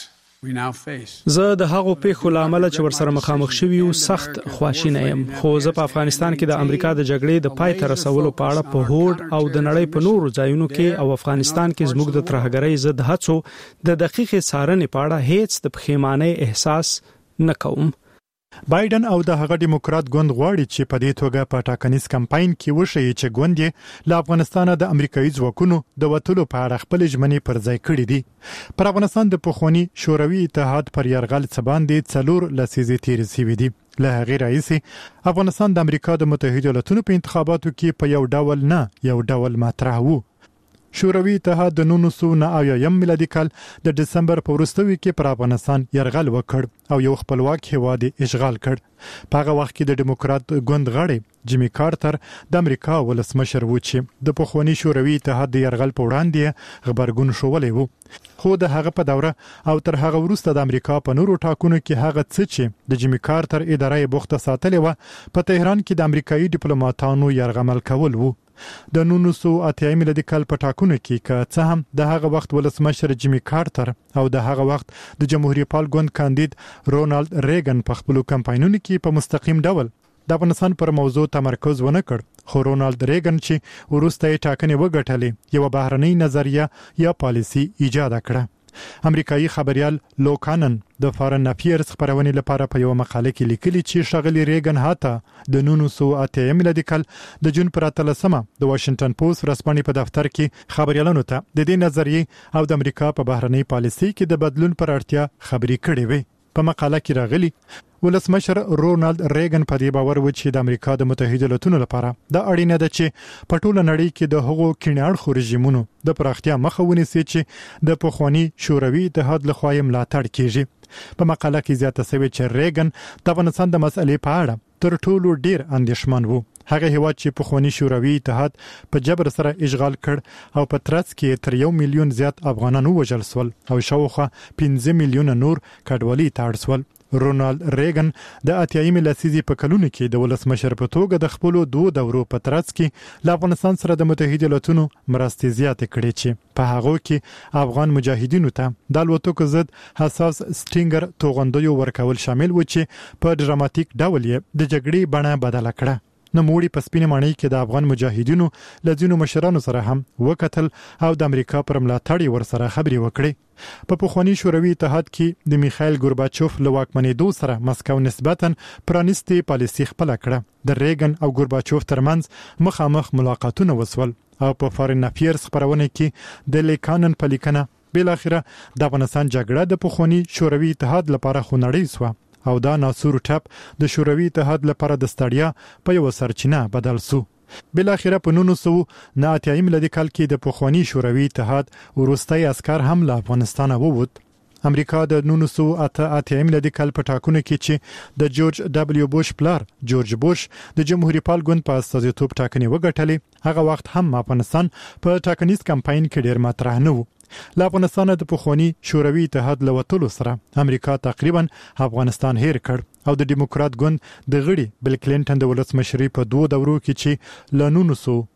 زه د هغو پیښو لامل چې ورسره مخامخ شوی یو سخت خواشینه یم، خو زه په افغانستان کې د امریکا د جګړې د پای ته رسولو په اړه په هوډ او د نړۍ په نورو ځایونو کې او افغانستان کې زموږ د ترهګرۍ ضد هڅو د دقیقې څارنې په اړه هیڅ د پښیمانۍ احساس نه کوم. بایدن او د هغه دیموکرات ګوند غواړي چې په دې توګه په ټاکنیز کمپاین کې وشي چې ګوند یې له افغانستان د امریکایي ځواکونو د وټلو په اړه خپل ژمنې پر ځای کړې دي. پر افغانستان د پخوانی شوروي اتحاد پر یرغل څباندې څلور لسیزې تیر شوي دي. له هغې راهیسې افغانستان د امریکا د متحده ایالاتونو په انتخاباتو کې په یو ډول نه یو ډول مطرح وو. شوروي اتحاد د نولس سوه نهه اویایم میلادي کال د دسمبر په وروستیو کې پر افغانستان یرغل وکړ او یو خپلواک هیواد اشغال کړ. په هغه وخت کې د دیموکرات ګوند غړی جیمی کارتر د امریکا ولسمشر و چې د پخوانی شوروي اتحاد د یرغل په وړاندې خبرګون شولې وو. خو د هغه په دوره او تر هغه وروسته د امریکا په نورو ټاکنو کې هغه څه چې د جیمی کارتر ادارې بوخته ساتلې و په تهران کې د امریکایي ډیپلوماټانو یرغمل کول وو. د نولس سوه اتیا میلادي کال په ټاکنو کې که څه هم د هغه وخت ولسمشر جیمی کارتر او د هغه وخت د جمهوریت پال ګوند کاندید رونالد ریګن په خپل کمپاینونو کې په مستقیم ډول د افغانستان پر موضوع تمرکز ونه کړ، خو رونالد ریګن چې وروسته یې ټاکنې وګټلې یو بهرنۍ نظریه یا پالیسی ایجاد کړه. امریکایي خبريال لوکانن د فارن افیرز خبرونې لپاره په یو مقاله کې لیکلي چې شاغلي ریګن هاته د نولس سوه اتیا میلادي کال د جون پر اتلسمه د واشنگټن پوسټ رسمي په دفتر کې خبريالانو ته د دې نظریې او د امریکا په بهرنۍ پالیسي کې د بدلون پر اړتیا خبري کړې وي. په مقاله کې راغلي ولسمشر رونالد ریګن په دې باور و چې د امریکا د متحده ایالاتونو لپاره د اړینه ده چې په ټوله نړۍ کې د هغو کیناړخو رژیمونو د پراختیا مخه ونیسي چې د پخوانی شوروي اتحاد لخوا یې ملاتړ کیږي. په مقاله کې زیاته شوی چې ریګن د افغانستان د مسلې په اړه تر ټولو ډیر اندېښمن وو. هغه هیواد چې پخوانی شوروي اتحاد په جبر سره اشغال کړ او په ترڅ کې تر یو میلیون زیات افغانان وژل شول او شاوخوا پنځه میلیونه نور کډوالي ته اړ شول. رونالد ریګن د اتیایمې لسیزې په کلونو کې د ولسمشر په توګه د خپل دوه دورو په ترڅ کې له افغانستان سره د متحده ایالاتونو مرستې زیاتې کړې چې په هغه کې افغان مجاهدینو ته د الوتکو ضد حساس سټینګر توغندیو ورکول شامل و چې په ډراماتیک ډول یې د جګړې بڼه بدله کړه. نوموړي په سپینې ماڼۍ کې د افغان مجاهدینو له ځینو مشرانو سره هم وکتل او د امریکا پر ملاتړ ورسره خبرې وکړې. په پخوانی شوروي اتحاد کې د میخایل ګورباچوف له واکمنېدو سره مسکو نسبتاً پرانیستي پالیسي خپل کړه. د ریګن او ګورباچوف ترمنځ مخامخ ملاقاتونه وسول او په فارن افیرز خبرونه کې د لیکانن په لیکنه بل اخره د افغانستان جګړه د پخوانی شوروي اتحاد لپاره خونړۍ سو او دا ناسور ټپ د شوروي اتحاد لپاره د ستړیا په یو سرچینه بدل سو. بل اخره په نولس سوه نهه اتیا میلادي کال کې د پخوانی شوروي اتحاد وروستي عسكر هم له افغانستان ووت. امریکا د نولس سوه اته اتیا میلادي کال په ټاکنو کې چې د جورج دبلیو بوش پلار جورج بوش د جمهوریت پال ګوند په استازیتوب ټاکنې وګټلې، هغه وخت هم افغانستان په ټاکنیز کمپاین کې ډیر مطرح نه و. له افغانستان د پخوانی شوروي اتحاد له وټلو سره امریکا تقریبا افغانستان هیر کړ او د دیموکرات ګوند د غړي بل کلینټن د ولسمشرۍ په دوه دورو کې چې له نولس سوه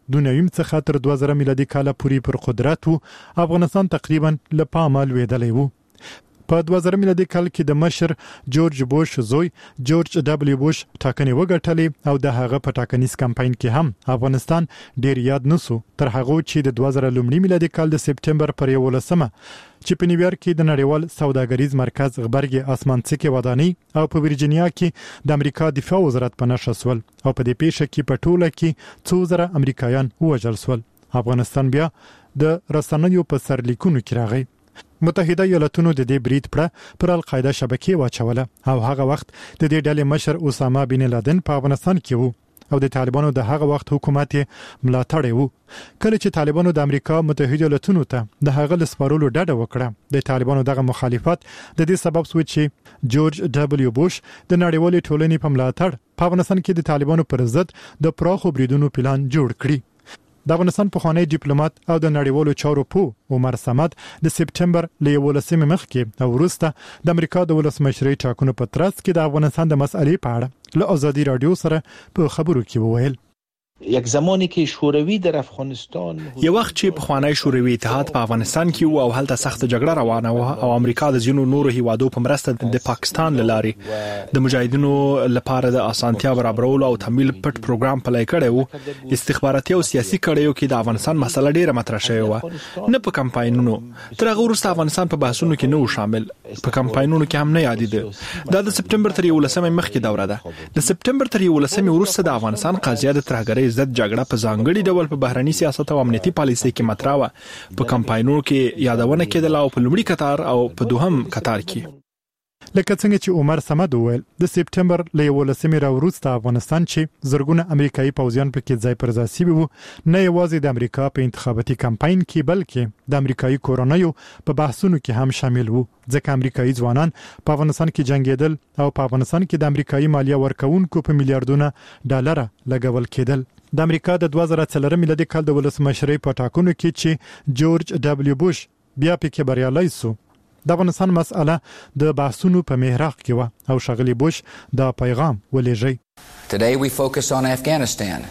د نویم څخه تر دوه زره میلادي کال پورې پر قدرت وو افغانستان تقریبا له پامه لوېدلی وو. په دوه زره میلادي کال کې د مشر جورج بوش زوی جورج دبلیو بوش ټاکنې وګټلې او د هغه په ټاکنیز کمپاین کې هم افغانستان ډیر یاد نسو تر هغه چې د دوه زره لومړي میلادي کال د سپټمبر پر یولسمه چې په نیویارک کې د نړیوال سوداګریز مرکز غبرګي اسمانڅکي ودانۍ او په ورجینیا کې د امریکا دفاع وزارت په نشه سول او په دې پیښه کې په ټوله کې څو زره امریکایان وژل سول. افغانستان بیا د رسنیو په سرلیکونو کې راغی. متحده ایالاتونو د دې بریټ پر پر القاعده شبکې واچوله او هغه وخت د دې ډلې مشر اسامه بن لادن په افغانستان کې وو او د طالبانو د هغه وخت حکومت ملاتړ وو. کله چې طالبانو د امریکا متحده ایالاتونو ته د هغه لسپارولو ډډه وکړه د طالبانو دغه مخالفت د دې سبب شو چې جورج دبلیو بوش د نړیوالې ټولنې په ملاتړ په افغانستان کې د طالبانو پر ضد د پراخو بریدونو پلان جوړ کړی. د افغانستان پخوانی ډیپلوماټ او د نړیوالو چارو په عمر صمد د سپټمبر له یولسمې مخکې او وروسته د امریکا د ولسمشرۍ ټاکنو په ترڅ کې د افغانستان د مسألې په اړه له ازادي رادیو سره په خبرو کې وویل. یک زمانی که شوروی در افغانستان یو وخت چې په خوانی شوروي اتحاد په افغانستان کې وو او هلته سخت جګړه روانه و او امریکا د ځینو نورو هیوادو په مرسته د پاکستان لاري د مجاهدینو لپاره د اسانتیا برابرولو او تمویل پټ پروګرام پلی کړی وو. استخباراتي او سیاسي کړیو کې د افغانستان مسله ډیره مطرح شوې و نه په کمپاینونو تر هغه وروسته افغانستان په بحثونو کې نه و شامل په کمپاینونو کې هم نه یادېده. دا د سپټمبر تر یولسمې مخکې دوره ده. د سپټمبر تر یولسمې وروسته د افغانستان قضیه د ترهګرۍ ضد جګړه په ځانګړي ډول په بهرني سیاست او امنیتي پالیسۍ کې مطرح و. په کمپاینونو کې یادونه کېدله او په لومړي قطار او په دوهم قطار کې. لکه څنګه چې عمر صمد وویل د سپټمبر له یولسمې راوروسته افغانستان چې زرګونه امریکایي پوځیان پکې ځای پر ځای شوي وو نه یوازې د امریکا په انتخاباتي کمپاین کې بلکې د امریکایي کورونیو په بحثونو کې هم شامل وو ځکه امریکایي ځوانان په افغانستان کې جنگیدل او په افغانستان کې د امریکایي مالیه ورکوونکو په میلیارډونه ډالر لګول کېدل. د امریکا د دوه زره څلورم میلادي کال د ولسمشرۍ په ټاکنو کې چې جورج دبلیو بوش بیا پکې بریالی شو د افغانستان مسأله د بحثونو په محراق کې و او ښاغلي بوش دا پیغام ولېږی. Today we focus on Afghanistan.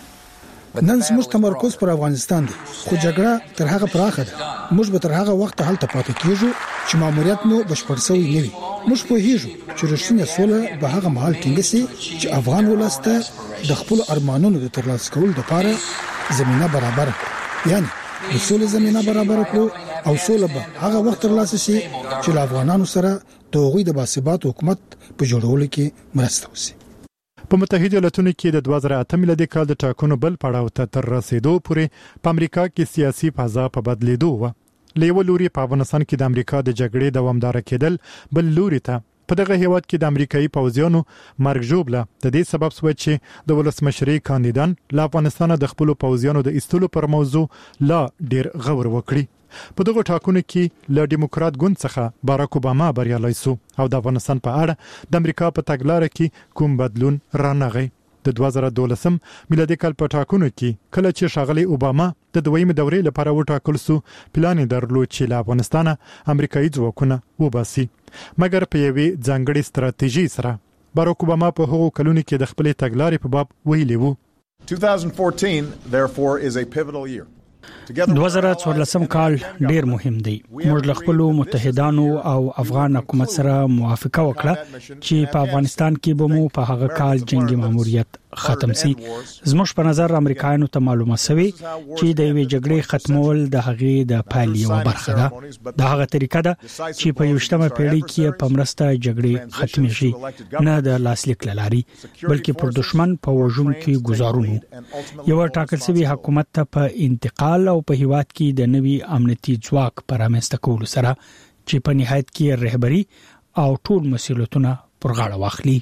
نن زموږ تمرکز پر افغانستان دی خو جګړه تر هغه پراخه ده. موږ به تر هغه وخت هلته پاتې کیږو چې ماموریت مو بشپړ شوی نه وي. موږ پوهیږو چې رښتینې سوله به هغه مهال ټینګه شي چې افغان ولسته د خپل ارمانونو د ترلاسه کولو لپاره زمينه برابر یعنی د سولې زمينه برابر کړو او سوله به هغه وخت ترلاسه شي چې له افغانانو سره د هغوی د باثبات حکومت په جوړولو کې مرسته وشي. په متحده ایالاتونو کې د دوه زره اته میلادي کال د ټاکنو بل پړاو ته تر رسیدو پورې په امریکا کې سیاسي فضا په بدلیدو و. لیو لوري په افغانستان کې د امریکا د جګړې دوامدار کېدل بل لوري ته په دغه هیواد کې د امریکایي پوځیانو مرګ ژوبله د دې سبب شو چې د ولسمشرۍ کاندیدان له افغانستان د خپل پوځیانو د ایستلو پر موضوع لا ډیر غور وکړي. په دغه ټاکنو کې له ډیموکرات ګوند څخه باراک اوباما بریالی شو او د افغانستان په اړه د امریکا په تګلارې کې کوم بدلون رانغی. د دوه زره دولسم میلادي کال په ټاکنو کې کله چې ښاغلي اوباما د دویمې دورې لپاره وټاکل شو پلان یې درلود چې له افغانستان امریکایي ځواکونه وباسي مګر په یوې ځانګړې ستراتیژي سره. باراک اوباما په هغو کلونو کې د خپلې تګلارې په باب ویلي وو. twenty fourteen therefore is a pivotal year. دوه زره څوارلسم کال ډیر مهم دی. موږ له خپل متحدانو او افغان حکومت سره موافقه وکړه چې په افغانستان کې به مو په هغه کال جنگي ماموریت ختم شي. زموږ په نظر امریکایانو ته معلومه شوی چې د یوې جګړې ختمول د هغې د پایل یو برخه ده. دا هغه طریقه ده چې په یوشتمه پیړۍ کې په مرسته جګړې ختمې شي نه د لاسلیک لاري بلکې پر دشمن په وژونکو گزارونو. یو ټاکل شوی حکومت ته په انتقال او په هیواد کې د نوي امنیتي ځواک پر رامنځته کولو سره چې په نهایت کې رهبری او ټول مسؤلیتونه پر غاړه واخلي.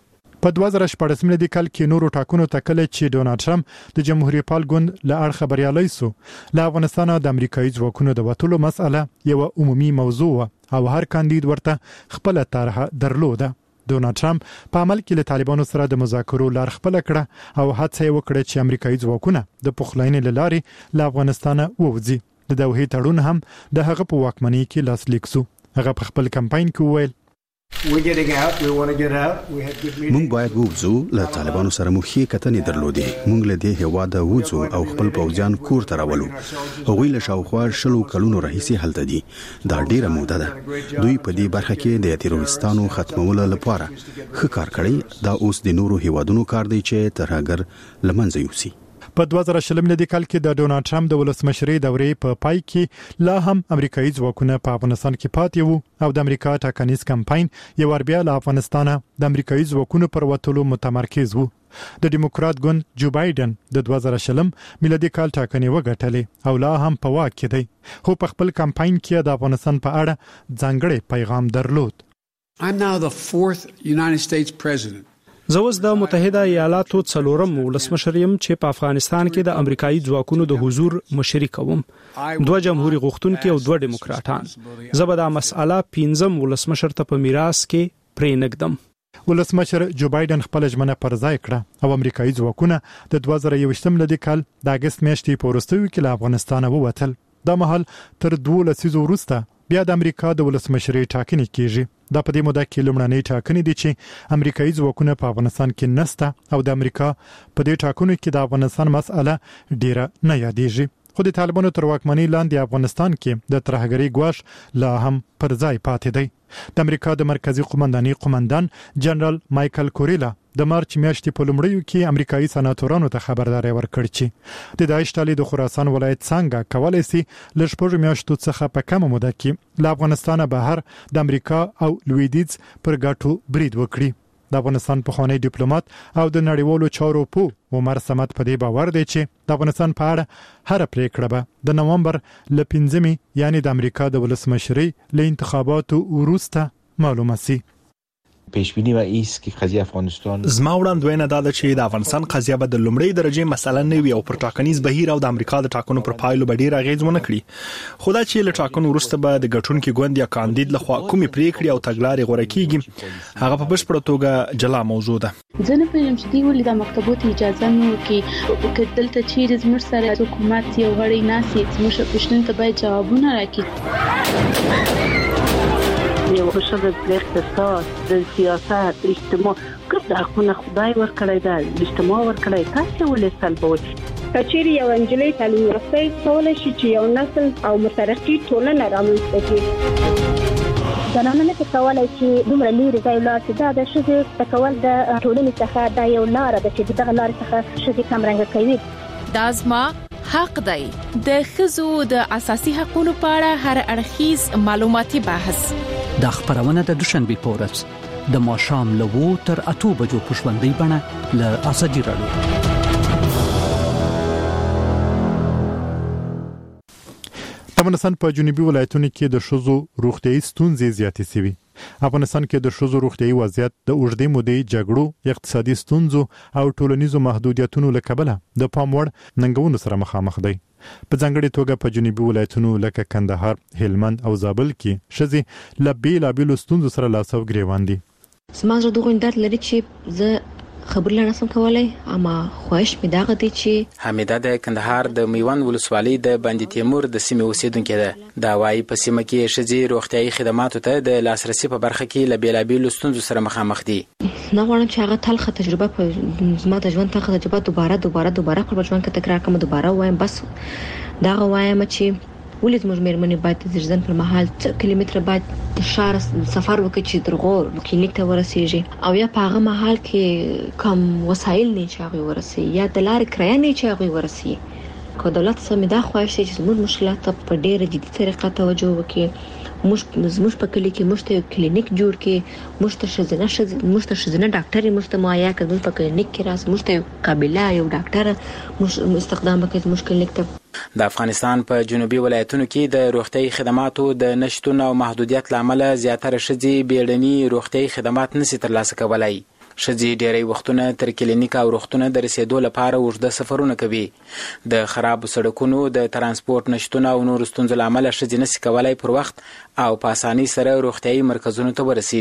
په دوه زره شپږم میلادي کال کې نورو ټاکنو ته کله چې ډونالد ټرمپ د جمهوریت پال ګوند له اړخه بریالی شو له افغانستان د امریکایي ځواکونو د وټولو مسأله یو عمومي موضوع او هر کاندید ورته خپل طرحه درلوده. ډونالد ټرمپ په عمل کې له طالبانو سره د مذاکرو لار خپل کړه او هڅه یې وکړه چې امریکایي ځواکونه د پخلاینې لارې له افغانستان ووځي. د دوحې تړون هم د هغه په واکمنۍ کې لاسلیک شو. هغه په خپل کمپاین کې وویل مونږ باید ووځو. له طالبانو سره مو ښې کتنې درلودې. مونږ له دې هیواده وځو او خپل پوځیان کور ته راولو. هغوی له شاوخوا شلو کلونو راهیسې هلته دي. دا ډیره موده ده. دوی په دې برخه کې د تیروریستانو ختمولو لپاره ښه کار کړی. دا اوس د نورو هیوادونو کار دی چې ترهګر له منځه یوسي. په دوه زره شل میلادي کال کې د ډونالد ټرمپ د ولسمشرۍ دورې په پای کې لا هم امریکایي ځواکونه په افغانستان کې پاتې وو او د امریکا ټاکنیز کمپاین یو ور بیا له افغانستان د امریکایي ځواکونو پر وټولو متمرکز وو. د ډیموکرات ګوند جو بایدن د دوه زره شل میلادي کال ټاکنې وګټلې او لا هم په واک کې دی، خو په خپل کمپاین کې د افغانستان په اړه ځانګړی پیغام درلود. I'm now the fourth United States president. زه اوس د متحده ایالاتو څلورم ولسمشر یم چې په افغانستان کې د امریکایي ځواکونو د حضور مشري کوم. دوه جمهوریت غوښتونکي او دوه ډیموکراټان. زه به دا مسأله پنځم ولسمشر ته په میراث کې پرې نږدم. ولسمشر جو بایدن خپل ژمنه پر ځای کړه او امریکایي ځواکونه د دوه زره یو میلادي کال د اگست میاشتې په وروستیو کې له افغانستان ووتل. دا مهال تر دوه لسیزو وروسته بیا د امریکا د ولسمشرۍ ټاکنې کیږي. دا په دې موده کې لومړنۍ ټاکنې دي چې امریکایي ځواکونه په افغانستان کې نسته او د امریکا په دې ټاکنو کې د افغانستان مسأله ډیره نه یادېږي. خو د طالبانو تر واکمنۍ لاندې افغانستان کې د ترهګرۍ ګواښ لا هم پر ځای پاتې دی. د امریکا د مرکزی قومندانۍ قومندان جنرال مایکل کوریلا د مارچ میاشتې په لومړیو کې امریکایي سناتورانو ته خبرداري ورکړ چې د داعش ډلې د خراسان ولایت څنګه کولای شي له شپږ میاشتو څخه په کمه موده کې له افغانستان بهر د امریکا او لویدیځ پر ګټو برید وکړي. د افغانستان پخوانی ډیپلوماټ او د نړیوالو چارو پوه عمر صمد په دې باور دی چې د افغانستان په اړه هر پریکړه به د نومبر ل پنځمې یعنی د امریکا د ولسمشرۍ له انتخاباتو وروسته معلومه شي. پیشبینی و ایست که قضیه افغانستان زما وړاندوینه دا ده چې د افغانستان قضیه به د لومړۍ درجه مسله نه وي او پر ټاکنیز بهیر او د امریکا د ټاکنو پر پایلو به ډیر اغیز ونه کړي. خو دا چې له ټاکنو وروسته به د ګټونکو ګوند یا کاندید لخوا کومې پریکړې او تګلارې غوړه کیږي هغه په بشپړه توګه جلا موضوع ده. زه نه پوهیږم چې دی ولې د مکتبونو اجازه نه ورکړي چې دلته چیرې زموږ سره حکومت یو غړی ناسي زموږ پښتون ته باید جوابونه راکړي. یو خصوصا د اقتصاد، د سیاست، د اجتماع کله خپل خدای ورکړی دا اجتماع ورکړی تاسو ولې سلبوي. کچېری یو انجلۍ تعلیم یافته کولای شي چې یو نسل او مترقي ټولنه رامنځته کړي. زنانه نه کولای چې دومره لري ځای لا چې دا د شذ تکول د ټولنې څخه دا یو لار ده چې دغه لار څخه شذ کم رنګ کوي. دازما حق دی د خزو د اساسي حقوقو په اړه هر اړخیز معلوماتي بحث. دا خبرونه د دوشنبه په ورځ د ماښام له وو تر اته بجو په ژوندۍ بڼه له ازادي راډیو. افغانستان په جنوبي ولایتونو کې د شذو روغتيایي ستونزې زیاتې شوي. افغانستان کې د شذو روغتيایي وضعیت د اوږدې مودې جګړو، اقتصادي ستونزو او ټولنیزو محدودیتونو له کبله د پام وړ ننګونو سره مخامخ دی. په ځانګړي توګه په جنوبي ولایتونو لکه کندهار، هلمند او زابل کې شذې له بیلابیلو ستونزو سره لاس او ګریوان دي. زما زړه دغه درد لري چې زه خبر لرم سم کولای اما خوښ می داغه دي چې حمیده د کندهار د میوند ولسوالۍ د باندې تیمور د سیمې اوسیدونکو ده. دا وايي په سیمه کې شذې روغتيایي خدماتو ته د لاسرسي په برخه کې له بیلابیلو ستونزو سره مخامخ دي. نه غواړم چې هغه تلخه تجربه په زما د ژوند تلخه تجربه دوباره دوباره دوباره خپل ژوند کې تکرار کوم دوباره وایم. بس دا وایم چې ولې زموږ مېرمنې باید د ځن پر مهال څو کیلومتر باید د شهر سفر وکړي چې درغو کلینیک ته ورسیږي او یا په هغه مهال کې کم وسایل نه چا غوي ورسي یا د لارې کرایه نه چا غوي ورسي. کو دولت سم دا خوښ شي چې زموږ مشکلات په ډېره جدي طریقه توجه وکړي. مش زموږ په کلی کې مشته کلینیک جوړ کې مشته شزنه مشته شزنه ډاکټر مشته معایا کوي په کلینیک کې راس مشته قابلیت یو ډاکټر مش استخدام وکړي مشکل کلینیک ته. د افغانستان په جنوبي ولایتونو کې د روغتيایي خدماتو د نشټون او محدودیت لامل زیاتره شذې بیړني روغتيایي خدمات نشي ترلاسه کولای. شذې ډېری وختونه تر کلینیک او روغتون د رسیدو لپاره اوږده سفرونه کوي. د خراب سړکونو د ترانسپورت نشټون او نور ستونزو لامل شذې نشي کولای پر وخت او په اسانۍ سره روغتيایي مرکزونو ته ورسیږي.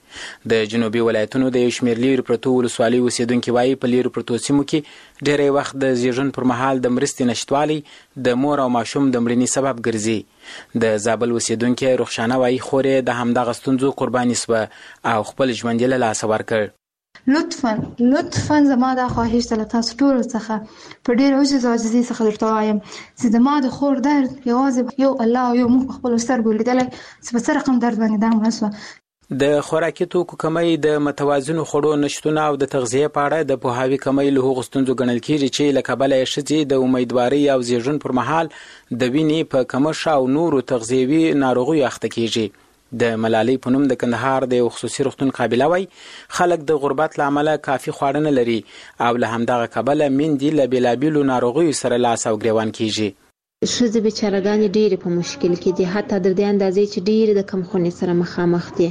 د جنوبي ولایتونو د یو شمېر لیرې پرتو ولسوالیو اوسیدونکي وایي په لیرې پرتو سیمو کې ډېری وخت د زیږون پر مهال د مرستې نشتوالی د مور او ماشوم د مړینې سبب ګرځي. د زابل اوسیدونکي رخشانه وایي خور یې د همدغه ستونزو قرباني سوه او خپل ژوند یې له لاسه ورکړ. لطفا لطفا زما دا خواهش ده له تاسو ټولو څخه په ډېر عجز او عاجزۍ څخه درته وایم چې زما د خور درد یوازې یو الله او یو موږ په خپلو سترګو لیدلی چې په څه رقم درد باندې دا مړه سوه. د خوراکي توکو کمی، د متوازنو خوړو نشتونه او د تغذیې په اړه د پوهاوي کمی له هغو ستونزو ګڼل کېږي چې له کبله یې ښځې د امیدوارۍ او زیږون پر مهال د وینې په کمښت او نورو تغذیوي ناروغیو اخته کېږي. د ملالۍ په نوم د کندهار د یو خصوصي روغتون قابله وایي خلک د غربت له امله کافي خواړه نه لري او له همدغه کبله میندې له بېلابېلو ناروغیو سره لاس او ګریوان کېږي. ښځې بیچارهګانې ډېرې په مشکل کې دي، حتی در دې اندازې چې ډېرې د کمخونې سره مخامخ دي.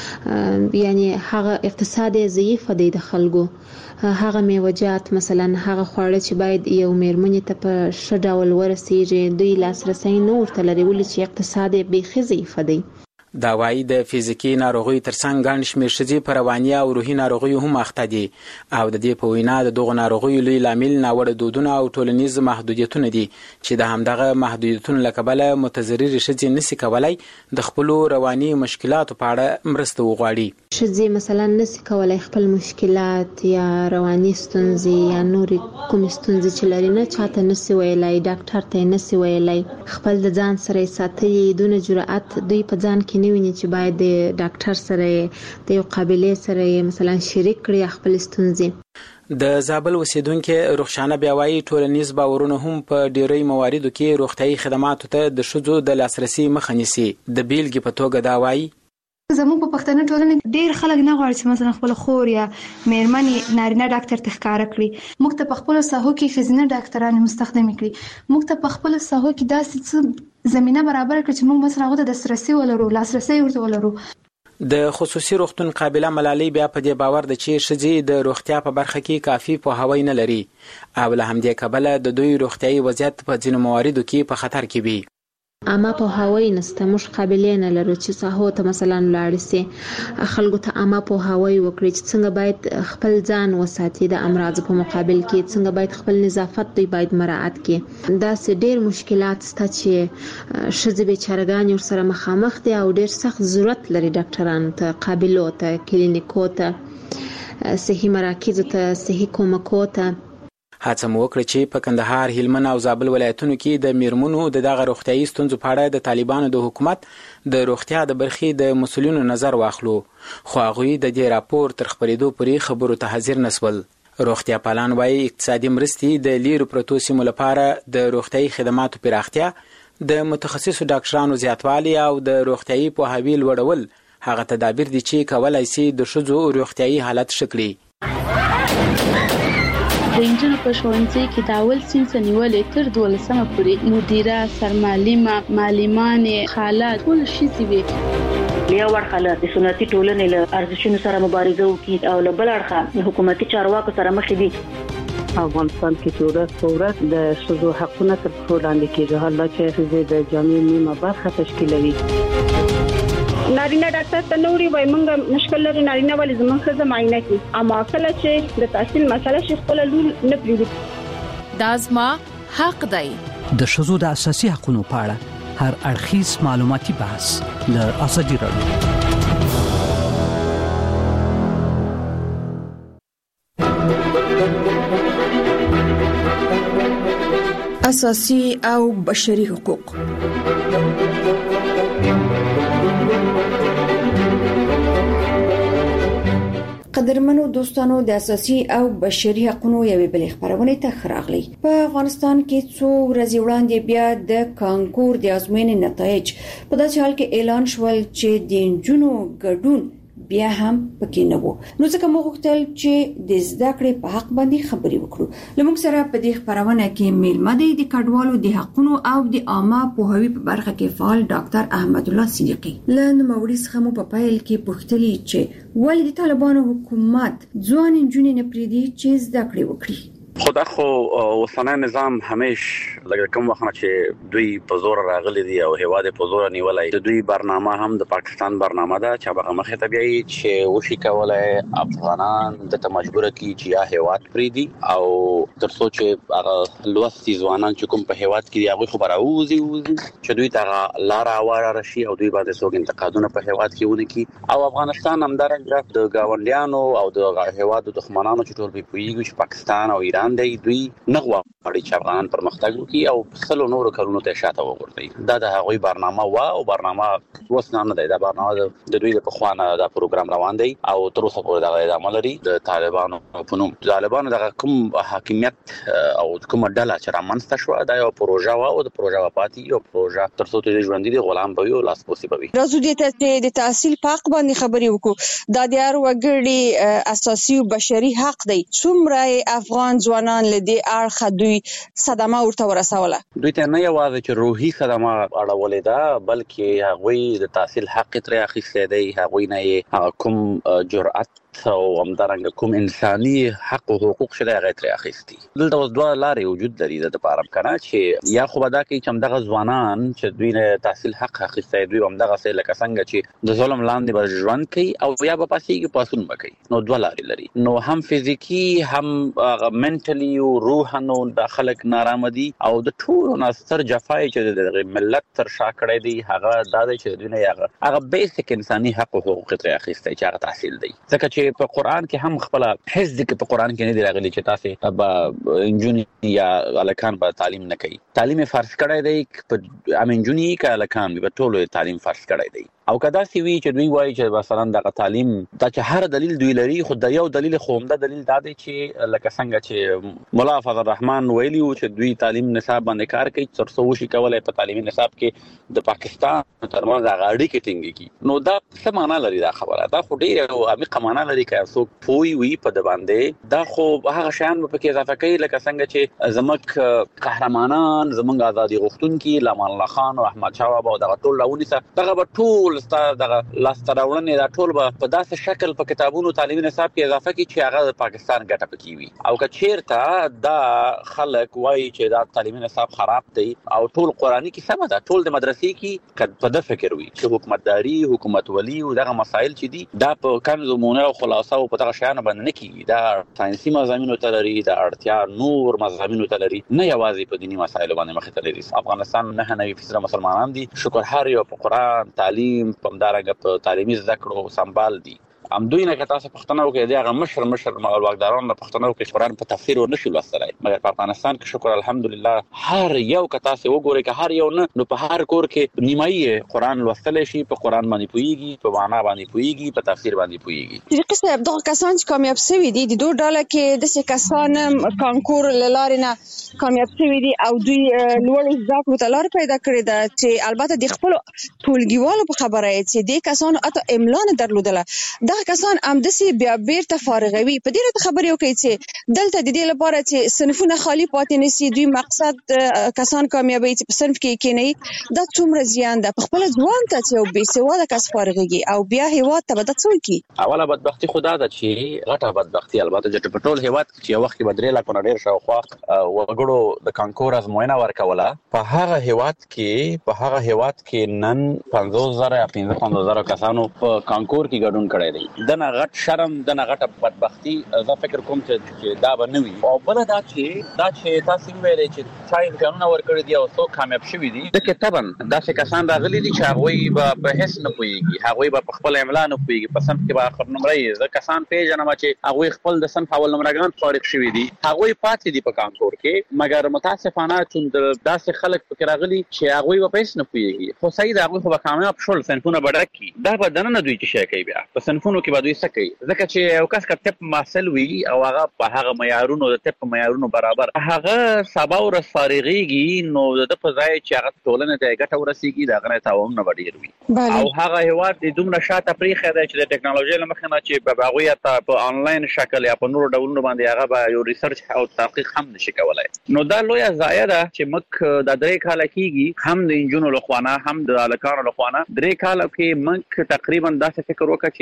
یعنې هغه اقتصاد یې ضعیفه دی د خلکو، هغه میوجات مثلا هغه خواړه چې باید یو میرمنې ته په ښه ډول ورسیږي دوی لاسرسی نه ورته لري ولې چې اقتصاد یې بیخي ضعیفه دی. دا وایي د فزیکي ناروغیو ترڅنګ ګڼ شمېر ښځې په رواني او روحي ناروغیو هم اخته دي او د دې په وینا د دغو ناروغیو لوی لامل ناوړه دودونه او ټولنیز محدودیتونه دي چې د همدغه محدودیتونو له کبله متضررې ښځې نشي کولی د خپلو رواني مشکلاتو په اړه مرسته وغواړي. ښځې مثلا نشي کولی خپل مشکلات یا رواني ستونزې یا نورې کومې ستونزې چې لري نه چاته نشي ویلی، ډاکټر ته یې نشي ویلی، خپل د ځان سره یې ساتلي دونه جرأت دوی په ځان کې نه ویني چې باید د ډاکټر سره د یو قابلې سره مثلا شریک کړي خپل ستونزې. د زابل اوسیدونکي رخشانه بیا وایي ټولنیز باورونه هم په ډیری مواردو کې روغتیايي خدماتو ته د ښځو د لاسرسي مخه نیسي. د بیلګې په توګه دا وایي زموږ په پښتنه ټولنه ډېر خلک نه غواړي چې مثلا خپل خور یا میرمنې نارینه ډاکټر ته ښکاره کړي. موږ ته په خپل ساحو کې ښځینه ډاکټران مستخدم کړي. موږ ته په خپل ساحو کې داسې څه زمينه برابر کړي چې موږ مثلا هغه د دسترسي ولرو، لاسرسي ورته ولرو. د خصوصي روغتون قابله ملالۍ بیا په دې باور ده چې ښځې د روغتیا په برخه کې کافي پوهاوی نه لري او له همدې کبله د دوی روغتیايي وضعیت په ځینو مواردو کې په خطر کې وي. اما پوهاوی نشته، موږ قابلې نه لرو چې ساحو ته مثلا لاړ سي خلکو ته اما پوهاوی وکړي چې څنګه باید خپل ځان وساتي د امراض په مقابل کې، څنګه باید خپل نظافت دوی باید مراعات کړي. دا سه ډېر مشکلات سته چې ښځې بیچارهګانې ورسره مخامخ دي او ډېر سخت ضرورت لري ډاکټرانو ته، قابلو ته، کلینیکو ته، صحي مراکزو ته، صحي کومکو ته. هڅه مو وکړه چې په کندهار، هلمند او زابل ولایتونو کې د میرمنو د دغه روغتیايي ستونزو په اړه د طالبانو د حکومت د روغتیا د برخې د مسؤلینو نظر واخلو، خو هغوی د دې راپور تر خپرېدو پورې خبرو ته حاضر نسول. روغتیا پالان وایي اقتصادي مرستې د لیرو پرتو سیمو لپاره د روغتیايي خدماتو پراختیا، د متخصصو ډاکټرانو زیاتوالی او د روغتیايي پوهاوي لوړول هغه تدابیر دي چې کولای شي د ښځو روغتیايي حالت ښه کړي. د انجونو په ښوونځي کې د اول صنف نیولې تر دولسمه پورې مدیره، سرمعلمه، معلمانې، خاله ټول ښځې وي. یو اړخ له سنتي ټولنې له ارزښتونو سره مبارزه وکړي او له بل اړخه حکومتي چارواکو سره مخ دي. افغانستان کې چې ورځ په ورځ د ښځو حقونه تر پښو لاندې کېږي، حالا چې ښځې د جامعې نیمه برخه تشکیلوي. نارینه ډاکټر ته نوري وای مونږ مشکل لري نارینه ولې زموږ ښځه معاینه کوي، اما کله چې د تحصیل مسله شي خپل لور نه پریږدي. دا زما حق دی. د ښځو د اساسي حقوقو په اړه هر اړخیز معلوماتي بحث له ازادي راډیو. اساسي او بشري حقوق. قدرمنو دوستانو، د اساسي او بشري حقوقو یوې بلې خبرونه ته خراغلي. په افغانستان کې څو ورځې وړاندې بیا د کانکور د ازموینې نتایج په داسې حال کې اعلان شول چې د انجونو ګډون بیا هم پکې نه وو. نو ځکه موږ غوښتل چې د زده کړې په حق باندې خبرې وکړو. لمونږ سره په دې خبرونه کې میلمه دی د کډوالو د حقوقو او د عامه پوهاوي په برخه کې فعال ډاکټر احمد الله صدیقي. له نوموړي څخه مو په پیل کې پوښتلې چې ولې د طالبانو حکومت ځوان انجونې نه پریږدي چې زده کړې وکړي. خدا خو وسنه نظام همیش لکه کوم وخت چې دوی په زور راغلي دي او هیواده په زور نیولای د دوی برنامه هم د پاکستان برنامه ده چې هغه مخه طبيعي چې وشي کولای افغانان د تمجبور کی چې یا هیواد پریدي او ترڅو چې هغه لوستي ځوانان چې کوم په هیواد کې هغه خبره اوزي اوزي چې دوی ته لار اواره راشي او دوی باندې څوک انتقادونه په هیواد کې ونه کی او افغانستان همدارنګه د گاونډیانو او د هیواد د دښمنانو چې ټول په پیږي چې پاکستان او ایران دی دوی نه غواړي چې افغانان پرمختګ وکړي او خلک نور کارونو ته شاته وګوري دا د هغوی برنامه وا او برنامه وسنه نه دی دا برنامه د دوی د پخوانه دا پروګرام روان دی او تر اوسه پورې دا د عمل لري د طالبانو په نوم طالبانو د کوم حاکمیت او کوم ډله چې رامنځته شو دا یو پروژه وا او د پروژه پاتې یو پروژه تر څو چې ژوندۍ دي غلام به یو لاس پوسی به وي راځو دې ته د تحصیل په حق باندې خبرې وکړو دا د هر وګړي اساسي او بشري حق دی څومره افغان ځوانان لدی اړخ دوی صدمه ورته ورسوله دوی ته نه یوازې چې روحي صدمه اړولې ده بلکې هغوی د تحصیل حق تر اخیستې دی هغوی نه کوم جرأت او همدارنګه کوم انساني حق او حقوق شته هغه تر اخیستي دلته اوس دوه لارې وجود لري د لپاره کنه چې یا خو بدا کې چې همدغه ځوانان چې دوی نه تحصیل حق اخیستي دوی همدغه څه لکه څنګه چې د ظلم لاندې به ژوند کوي او یا به پاسيږي پاسون وکړي نو دوه لارې لري نو هم فزیکی هم منټلی او روحانو داخلك نارامدي او د ټولو ناستر جفای چې د ملت تر شاکړې دي هغه د چې دوی نه هغه هغه بیسیک انساني حق او حقوق تر اخیستي چې هغه تحصیل دی ځکه چې په قران کې هم خپل حفظ کې په قران کې نه دی راغلي چې تاسو به انجونی یا الکان به تعلیم نه کوي تعلیم فرض کړی دی په امنجونی کې الکان به ټولو تعلیم فرض کړی دی او کدا سی وی چې دوی وایي چې مثلا د تعلیم دا چې هر دلیل دوی لري خو د یو دلیل خومده دلیل دا دی چې لکه څنګه چې مولا فضل الرحمن ویلی او چې دوی تعلیم نصاب باندې کار کوي تر څو وشي کولای په تعلیمي نصاب کې د پاکستان ترمنځ غاړي کې ټینګي کی نو دا څه معنا لري دا خبره دا خو ډیره عمیقه معنا لري چې څوک پوي وي په د باندې دا خو هغه شیان په کې اضافه کوي لکه څنګه چې زمک قهرمانان زمونږ ازادي غوښتونکي لامان الله خان او احمد شاه بابا دا ټول راونیسه دغه ټول دغه لاستراوړنې دا ټول په داسې شکل په کتابونو تعلیمي نصاب کې اضافه کی چې هغه د پاکستان ګټه پکې وي او که چیرته دا خلک وایي چې دا تعلیمي نصاب خراب دی او ټول قرآني کې سم ده ټول د مدرسې کې په د فکر وي چې حکومتداري حکومت ولي او دغه مسایل چې دي دا په کنزمونه او خلاصو په دغه شیانو باندې نه کیږي دا ساينسي مضامینو ته لري دا اړتیا نور مضامینو ته لري نه یوازې په دینی مسایلو باندې مخ ته لري افغانستان نه نه فیصد مسلمانان دي شکر هر یو په قرآن تعلیم دارنګه په تعلیمي زده کړو سمبال دي ام دوی نه کتاسه پښتنو کې دغه مشر مشر مغل واکداران په پښتنو کې قرآن په تفسیر او نشو لوستلای مګر په افغانستان کې شکر الحمدلله هر یو کتاسه وګوري که هر یو نه نو په هر کور کې نیمایي قرآن لوستل شي په قرآن باندې پويږي په معنا باندې پويږي په تفسیر باندې پويږي چې قصه دغه کسان چې کامیاب شوي دي د دوه ډاله کې د څه کسان کانکور لارینه کامیاب شوي دي او دوی لوړ زده کړو ته لار پیدا کړې ده چې البته د خپل ټولګیوالو په خبره چې د کسانو اته املا نه درلودله دا کسان هم د سی بیا بیرته فارغوي په دې ته خبرې وکړي چې دلته د دې لپاره چې صنفونه خالی پاتې نشي دوی مقصد کسان کامیابی چې په صنف کې کېني دا څومره زیان ده په خپل ځوان ته چې به سواده کس فارغيږي او بیا هیواد ته بد څه کی اوله بدبختی خدا ده چې غټه بدبختی البته چې په ټول هیواد کې یو وخت بدرې لا کو ډیر شاوخوا وګړو د کانکور ازموینه ورکوله په هغه هیواد کې په هغه هیواد کې نن پنځوس زره یا پنځه زره کسانو په کانکور کې ګډون کړی دی دنه غټ شرم دنه غټه بدبختی زه فکر کوم چې دا به نه وي او بل دا چې دا چې تاسو ویلې چې چا امکانونه ورکړي دي او څو کامیاب شوي دي د کتابن دا چې کسان راغلي دي چې هغه به په هیڅ نه پويږي هغه به په خپل املا نه پويږي په صنف کې به اخر نمبر یې کسان پیژنم چې هغه خپل د صنف اول نمبرګان فارغ شوي دي هغه پاتې دي په کانکور کې مګر متاسفانه چې داسې خلک فکر راغلي چې هغه به هیڅ نه پويږي خو صحیح دا هغه به کامیاب شول صنفونه بډک کی دا به دنه دوی چې شي کوي بیا په صنفونو کې به دوی سکی ځکه چې یو کس کټپ ماسل وی او هغه په هغه معیارونو د ټپ معیارونو برابر هغه سبا ور فارغيږي نو د په ځای چې هغه ټولنه ته ګټه ورسیږي دا غره تاوم نه وړي وي او هغه هیواد د دومره شاته پریخه ده چې د ټکنالوژي لمخه چې په هغه ته په انلاین شکل یا په نورو ډولونو باندې هغه به یو ریسرچ او تحقیق هم نشي کولای نو دا لوی ضایع ده چې مک د درې کال کېږي هم د انجونو لخوانه هم د الکانو لخوانه درې کال کې مک تقریبا داسې فکر وکړي چې په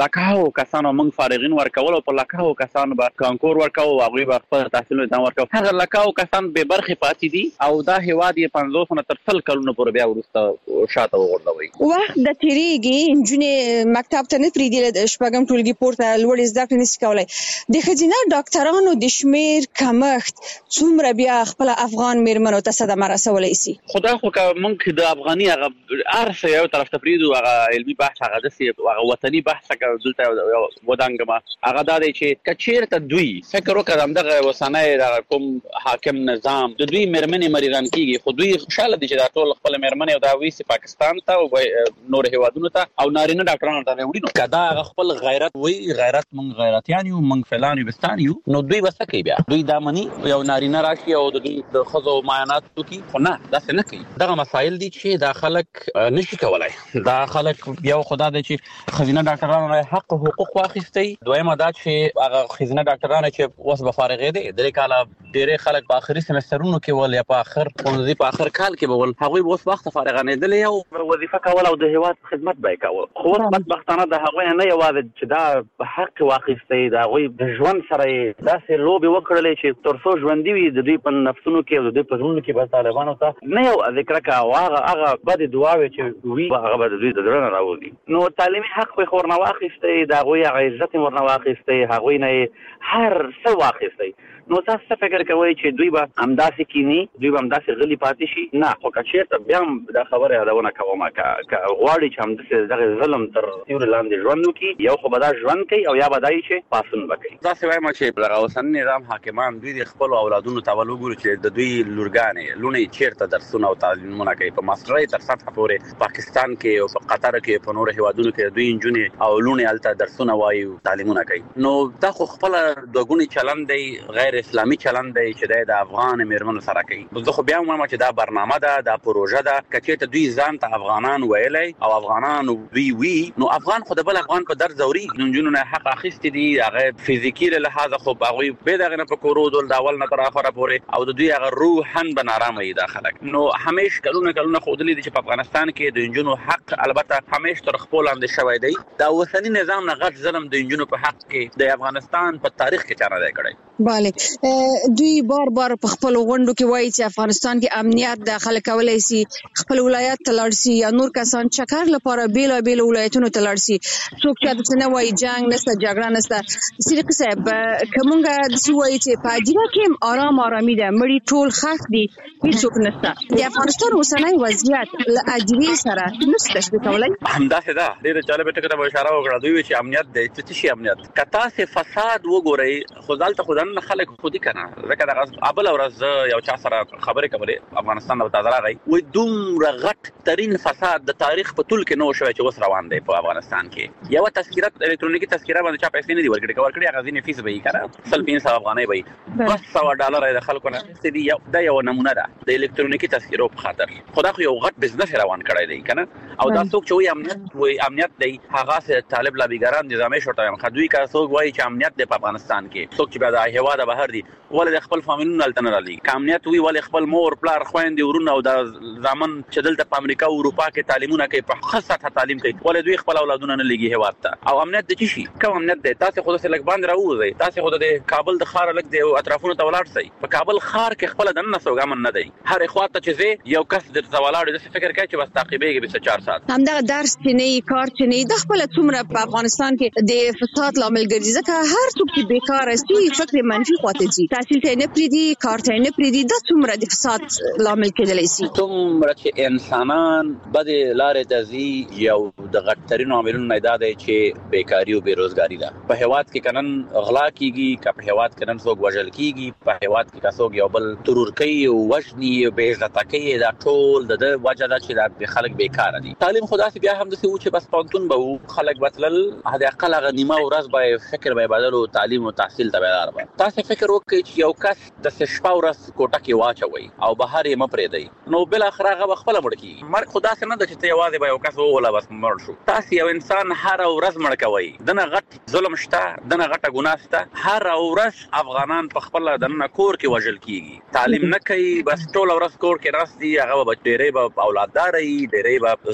لکهو کسانو موږ فارغین ورکول او په لکهو کسانو به کانکور ورکاو او هغه به خپل تحصیل ته ورکاو. هغه لکهو کسان به برخه پاتې دي او دا هیواد یې پنځوس نه تر سل کلونو پورې بیا ورسته شاته وغورځوي. وخت د تیریږي انجونې مکتب ته نه پریدي شپږم ټولګي پورته لوړ زده کړې نشي کولای. د ښځینه ډاکټرانو د شمیر کمښت څومره بیا خپل افغان میرمنو ته صدمه رسولای شي؟ خدا خو که موږ د افغاني هغه ارسه یو طرف ته پریدو هغه علمي بحث هغه د سی هغه وطني بحث که دلته ودانګما هغه دا دی چې کچیرته دوی فکر وکړم دغه وسنۍ د کوم حاکم نظام د دوی مرمنې مریضان کیږي خو دوی خوشاله دي چې دا ټول خپل مرمنې او دا ویسي پاکستان ته او نور هیوادونو ته او نارینه ډاکټرانو ته وړي نو کدا خپل غیرت وی غیرت مونږ غیرتيان یو مونږ فلان یو بستان یو نو دوی وسکه بیا دوی دامني یو نارینه راشي او د دوی د خزو معاینات کوي خو نه دا څه نه کوي. دغه مسایل دي چې دا خلک نشي کولای. دا خلک یو خدا دې چې خزینه ډاکټرانو حق حقوق واخیستي. دویمه دا چې هغه خزینه ډاکټرانو چې اوس به فارغې دي د کاله ډېر خلک په اخري سمسترونو کې ول یا په اخر پونځي په اخر کال کې به ول هغه اوس وخت فارغ نه دي او وظیفه کول او د هیواد خدمت به کوي. خو بدبختانه د هغه نه یوازې چې دا حق واخیستي دا غوي د ژوند سره داسې لوبي وکړلې چې ترڅو ژوندۍ وي د دوی په نفسونو کې او د دوی په زړونو کې به طالبانو ته نه یو ذکر کا هغه هغه بد دعاوي چې وی هغه به دوی د درنه راوړي. نو تعلیمي حق په خور نه واخیستي دا غوي عزت ورنه واخیستي هغه نه هر څه واخیستي. نو تاسو فکر کوئ چې دوی به همداسې کینی دوی به همداسې غلي پاتې شي؟ نه خو که چېرته بیا هم دا خبره یادونه کوم که غواړي چې همداسې دغه ظلم تر سیوري لاندې ژوند وکړي یو خو به دا ژوند کوي او یا به دا چې پاڅون به کوي. داسې وایم چې دغه اوسني نظام حاکمان دوی د خپلو اولادونو ته ول وګوري چې د دوی لورګانې لوڼې چېرته درسونه او تعلیمونه کوي. په ماسټرۍ تر سطحه پورې پاکستان کې او په قطر کې په نورو هیوادونو کې دوی نجونې او لوڼې هلته درسونه وایي او تعلیمونه کوي. نو دا خو خپله دوګونی چلند دی غیر اسلامي چلند دی چې د افغان میرمنو سره کوي. زه خو بیا وایم چې دا برنامه ده دا پروژه ده که چېرته دوی ځان ته افغانان ویلی او افغانان وی وی نو افغان خو د بل افغان په در ځوري. نجونو نه حق اخیستي دي هغه فزیکي له لحاظه خو هغوی بې د هغې نه په کورو دول د اول نه تر اخره پورې او د دوی هغه روحا به نارامه وي دا خلک. نو همیش کلونه کلونه ښودلي دي چې په افغانستان کې د نجونو حق البته همیش تر خپو لاندې شوی دی. دا اوسني نظام نه غټ ظلم د نجونو په حق کې د افغانستان په تاریخ کې چا نه دی کړی. بله دوی بار بار په خپل غونډو کې وایي چې افغانستان کې امنیت داخله کولای شي خپل ولایت ته لاړ شي یا نور کسان چکر لپاره بیل بیل ولایتونو ته لاړ شي. څوک چې د نه وایي جنگ نشته جګړه نشته. صدیق صاحب کومګه د سی وایي چې په اجرا کې آرام آرامي ده مړی ټول خاص دي هیڅوک نشته. د افغانستان اوسنۍ وضعیت له اجري سره نشته تشبیه کولای. همداسې ده. ډېر جالب ټکی ته اشاره وکړه. دوی چې امنیت دی چې شي امنیت کتا سه فساد وګورئ خو ځالته خدان خلک خودي کنه ځکه د ابل ورځ یو چا سره خبرې کولې افغانستان نو تازه راغی وې دومره غټ ترين فساد د تاریخ په طول کې نو شوی چې اوس روان دی په افغانستان کې. یو تذکره الکترونیکی تذکره باندې چا پیسې نه دی ورکړي کور کړی هغه ځینې فیس به یې کړه سل پنځه سوه افغانۍ به بس سوه ډالر د خلکو نه ستې دی. دا یو نمونه ده د الکترونیکی تذکرو په خاطر. خدا خو یو غټ بزنس روان کړی دی کنه او دا څوک چې وایي امنیت وایي امنیت دی هغه سه طالب لابیګران نظامي شورته هم خدوی کا څوک وایي چې امنیت دی په افغانستان کې څوک چې بیا د هیواد بهر دی ولې خپل فامیلونو هلته نه راځي. که امنیت وي ولې خپل مور پلار خویندې ورونه او د زامن چې دلته په امریکا او اروپا کې تعلیمونه کوي په ښه سطحه تعلیم کوي ولې دوی خپل اولادونه نه لېږي هیواد ته. او امنیت د څه شي کوم امنیت دی؟ تاسې خو داسې لږ باندې راووځئ تاسې خو د کابل د ښاره لږ د اطرافونو ته ولاړ شئ. په کابل ښار کې خپله دننه څوک امن نه دی. هرې خوا ته چې ځې یو کس درته ولاړ وي داسې فکر کوي چې بس تعقیبېږي بیست و چهار ساعت. همدغه درس چې نه وي کار چې نه وي د خپله څومره په افغانستان کې د فساد لامل ګرځي ځکه هر څوک چې بېکاره سي فکر منفي خواته ځي تحصیل ته یې نه پرېږدي کار ته یې نه پرېږدي. دا څومره د فساد لامل کېدلی شي. څومره چې انسانان بدې لارې ته ځي یو د غټترینو عاملونو نه دا دی چې بېکاري او بېروزګاري ده. په هېواد کې که نن غلا کېږي که په هېواد کې نن څوک وژل کېږي په هېواد کې که څوک یو بل ترور کوي او وژني بې عزته کوي دا ټول د ده وجه ده چې دا خلک بېکاره دي. تعلیم خو داسې بیا هم داسې و چې بس پوهنتون به وو خلک به تلل حداقل هغه نیمه ورځ به فکر به یې بدل و تعلیم او تحصیل ته بیدار به. تاسې فکر وکړئ چې یو کس داسې شپه ورځ کوټه کې واچوئ او بهر یې مه پرېږدئ نو بالاخره هغه به خپله مړ کېږي. مرګ خو داسې نه ده چې ته یوازې به یو کس ووله بس مړ شو. تاسې یو انسان هره ورځ مړ کوئ. دنه غټ ظلم شته دنه غټه ګناه شته. هره ورځ افغانان په خپله دننه کور کې وژل کېږي. تعلیم نه کوي بس ټوله ورځ کور کې ناست دي هغه به ډېری به اولادداره وي ډېری به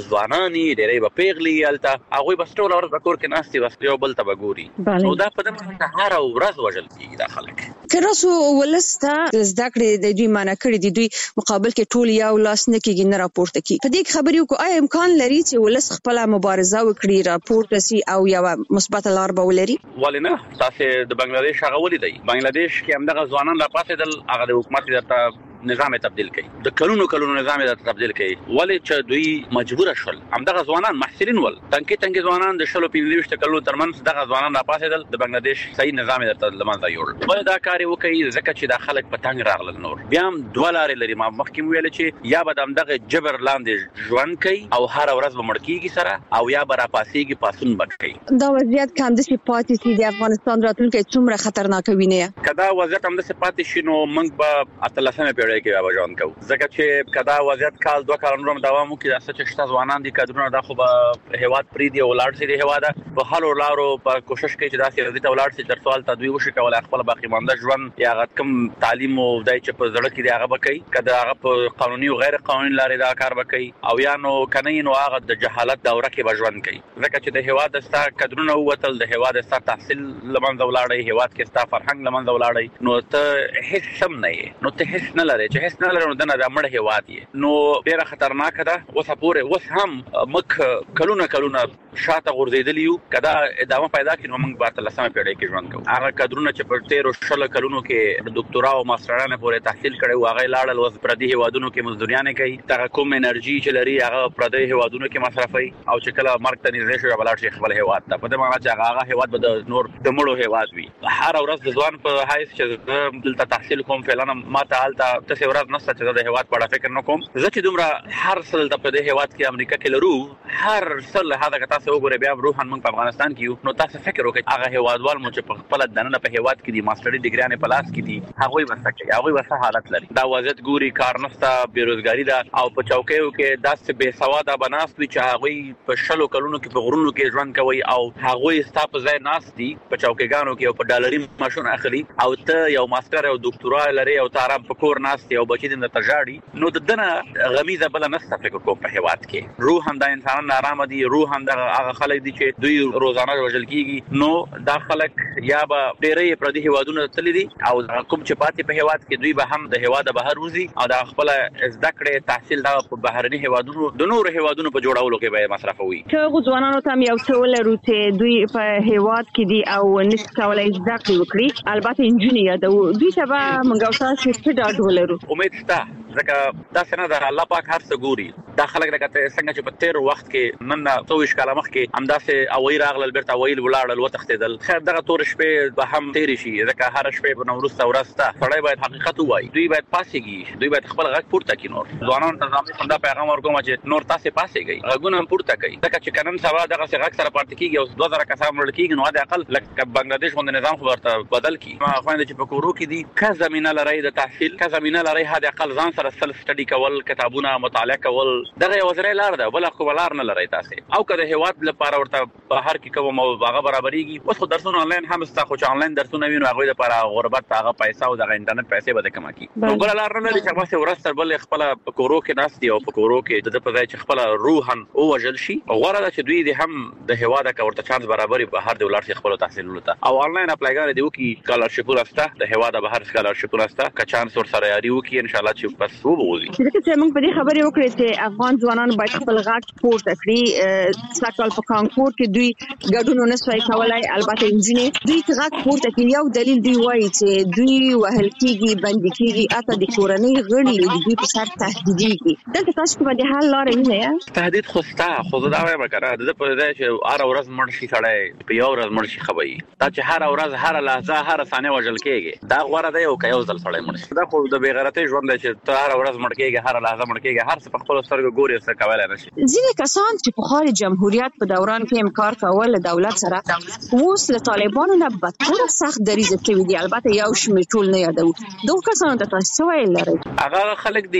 ځوانانی ډېرې به پیغلي الته هغه بس ټول ورځ کور کې ناشتي بس یو بل ته بګوري نو دا په دغه هر ورځ وژل کیږي د خلک کراسو ولسته زده کړې د دوی معنی کړی دي دوی مقابل کې ټول یو لاس نه کیږي نه راپورته کی په دې خبرې کو آیا امکان لري چې ولس خپل مبارزه وکړي راپورته سي او یو مثبت لار به ولري ولنه تاسو د بنگلاديش هغه ولیدای بنگلاديش کې همدغه ځوانان را پاسې د هغه د حکومت درته نظام تبديل کړي د کلونو کلونو نظام تبديل کړي ولې چې دوی مجبور شول همدغه ځوانان محصلین ول تنکي تنکي ځوانان د شلو پنځه کلونو ترمنځ دغه ځوانان را پاسې د بنگلاديش صحیح نظام درته لمنځه یوړ ولې دا کار وکړي ځکه چې د خلک په تنګ راغلل نور بیا هم دوه لري ما مخکې ویل چې یا به دغه جبر لاندې ژوند کوي او هر ورځ به مړ کیږي سره او یا به را پاسيږي پاسون بکړي دا وضعیت کوم د پاتې سي د افغانستان راتلونکي څومره خطرناک ویني کدا وضعیت هم د پاتې شنو موږ به اتلسمه پیړۍ کې به ژوند کوو ځکه چې کدا وضعیت کال دوه کال نورم دوام وکړي د سچ شته ځوانان دي کډرونه د خو به هواد پری دی ولار سي دی هواده په حل لارو په کوشش کوي چې داسې ردی ته ولار سي تر سوال ته دوی وشي کول خپل باقی مانده ژوند یا غت کم تعلیم او دای چې په زړه کې دی هغه بکې کدا هغه په قانوني او غیر قانوني لارې دا کار بکې او یا نو کنه نو هغه د جهالت دوره کې بژوند کوي ځکه چې د هواد ستا کډرونه وتل د هواد ستا تحصیل لمنځه ولاړی هواد کې ستا فرهنګ لمنځه ولاړی نو ته هیڅ سم نه نو ته هیڅ نه لري چې هیڅ نه لري نو دنه د مړ هواد نو ډیره خطرناک ده وسه پورې وس هم مخ کلونه کلونه شاته غورځیدلیو کدا ادامه پیدا کړي نو موږ به لسمه پیړۍ کې ژوند کوو هغه کډرونه چې په تیر شل کلونو کې ډاکټرا او ماسترانه پورې تحصیل کړي هغه لاړل وس پردي هوادونو کې مزدوریانه کوي دا کوم انرژي چې لري هغه پردي هوادونو کې مصرفي او چې کله مرګ ته نږدې شي بلار شي خپل هواد ته په دې معنی چې هغه هواد به د نور د مړو هواد وي هر ورځ د ځوان په حیث چې دلته تحصیل کوم فعلا ما ته حالت ته ورځ نه چې د هواد په فکر نه کوم ځکه دومره هر څل د په دې هواد کې امریکا کې لرو هر څل هغه کتا څو غره بیا روحان موږ په افغانستان کې نو تاسو فکر وکړئ هغه هوادوال مو چې په خپل دننه په هواد کې دي ماستري ډیګریانه په لاس کې دي هغه وي وسکه هغه وسه حالت لري دا وضعیت ګوري کار نشته بیروزګاری ده او په چوکیو کې داسې بے سواده بناست وي چې هغه په شلو کلونو کې په غرونو کې ژوند کوي او هغه ستاپ ځای ناست دي په چوکیګانو کې او په ډالري ماشون اخلي او ته یو ماستر او ډاکټرا لري او تارم په کور ناست او بچی د تجاړي نو د دنه غمیزه بل نه ستفکر کوم په هواد کې روح هم د انسان آرام دي روح هم د هغه خلک دي چې دوی روزانه وژل کیږي نو دا خلک یا به ډېرې پردي هوادونو تللی دي او کوم چې پاتې په هواد کې دوی به هم د هواد بهر وزي او د خپل زده کړې تحصیل دا په بهرني هوادونو د نور هوادونو په جوړولو کې به مصرفوي چې غوځوانانو ته یو څه ولرو چې دوی په هواد کې دي او نشي کولای زده کړې وکړي البته انجینیر دا دوی ته به موږ تاسو څه ډاډ ولرو امید شته ځکه دا څنګه د الله پاک هر څه ګوري دا خلک لکه څنګه چې په تیر وخت کې نن څو شکاله مخ کې همداسې اوی راغلل بیرته ویل ولاړل وتښتیدل خیر دغه تور شپې به هم تیر شي ځکه هر شپه په نورسته ورسته سړی باید حقیقت وایي دوی باید پاسيږي دوی باید خپل غږ پورته کړي نور ځوانان ته ځم دا پیغام ورکوم چې نور تاسو پاسيږي غږونه هم پورته کړئ ځکه چې کنن سبا دغه څه غږ سره پاتې کیږي او دوه زره کسان مړ کیږي نو د اقل لکه بنگلاديش باندې نظام خبرته بدل کی ما خويند چې په کورو کې دي که زمينه لري د تحصیل که زمينه لري هدا اقل ځان سره سلف سټډي کول کتابونه مطالعه کول دغه وزره لار ده بل خو لار نه لري تاسو او کله هواد لپاره ورته بهر کې کوم او هغه برابرېږي اوس خو درسونه انلاین هم ستا خو چې انلاین درسونه وینو هغه لپاره غربت هغه پیسې او د انټرنیټ پیسې به کم کی نو بل لار نه لري چې واسه ورستر بل خپل کورو کې ناس دی او په کورو کې د په ځای چې خپل روحن او وجل شي غوړه ده چې دوی د هم د هواد کا ورته چانس برابرې په هر دولار کې خپل تحصیل لته او انلاین اپلای غره دی وکي سکالرشپ ورسته د هواد بهر سکالرشپ ورسته که چانس ور سره یاري وکي ان شاء الله چې بس وبوزي چې موږ په دې خبرې وکړې چې افغان ځوانان باید خپل غږ پورته کړي ساکل په کانکور کې دوی ګډون نه سوي کولای البته انجینیر دوی غږ پورته کړي یو دلیل دی وایي چې دوی وهل کیږي بند کیږي اته د کورنۍ غړي دوی په سر تهدیدېږي دلته تاسو په دې حال لارې نه یا تهدید خو ستا خو دا وایم کنه د په ځای چې هر ورځ مړ شي سړی په یو ورځ مړ شي خبري دا چې هر ورځ هر لحظه هر ثانیه وژل کېږي دا غوړه دی او کيو ځل سړی مړ شي دا خو د بیغیرتۍ ژوند دی چې ته هر ورځ مړ کېږي هر لحظه مړ کېږي هر څه په خپل سترګو ګوري څه کولای نشي ځینې کسان چې په خارج جمهوریت په دوران کې امکار کول دولت سره اوس له طالبانو نه بدتر سخت دریځ کوي دي البته یو شمېر ټول نه یادو دوه کسان د تاسو ویل لري هغه خلک دي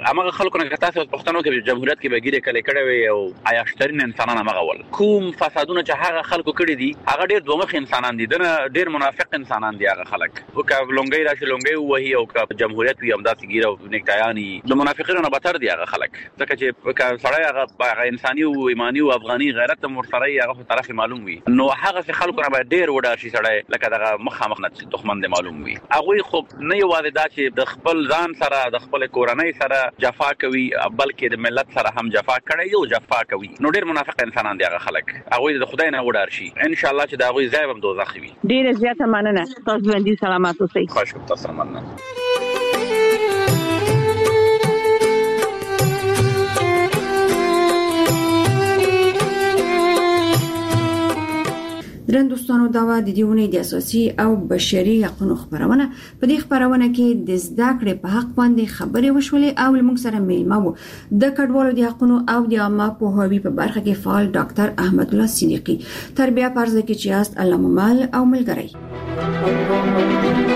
هغه خلکو نه تاسو پښتنو کې جمهوریت کې بګیره کله کړه وي او عیاشترین انسانان هغه ول کوم فسادونه چې هغه خلکو کړی دي هغه ډیر دوه مخ انسانان دي دنه ډیر منافق انسانان دي هغه خلک او که لونګي راشي لونګي وهي او که جمهوریت وي همدا سګیره او نیکټایانی د منافقینو نه بتر دي هغه خلک ځکه چې سړی هغه انساني او ایمانی او افغاني غیرت مرسري هغه طرف معلوم وي نو هغه خلکو نه ډیر وډار شي سړی لکه دغه مخامخ نه دښمن دي معلوم وي هغه خو نه یوازې دا چې د خپل ځان سره د خپل کورنۍ سره جفا کوي بلکې د ملت سره هم جفا کوي او جفا کوي نو ډیر منافق انسانان دي هغه خلک هغه د خدای نه وډار شي ان شاء الله چې دا غوي ځای هم دوزخ وي ډیر زیاته مننه تاسو باندې سلامات اوسئ خوش تاسو مننه درن دوستانو دا و د دیونه د اساسي او بشري حقوقو خبرونه په دې خبرونه کې د زده کړې په حق باندې خبرې وشولې او موږ سره میلمه وو د کډوالو د حقوقو او د عامه پوهاوي په برخه کې فعال ډاکټر احمد الله صدیقي تربیه پرځ کې چې است علامه مال او ملګری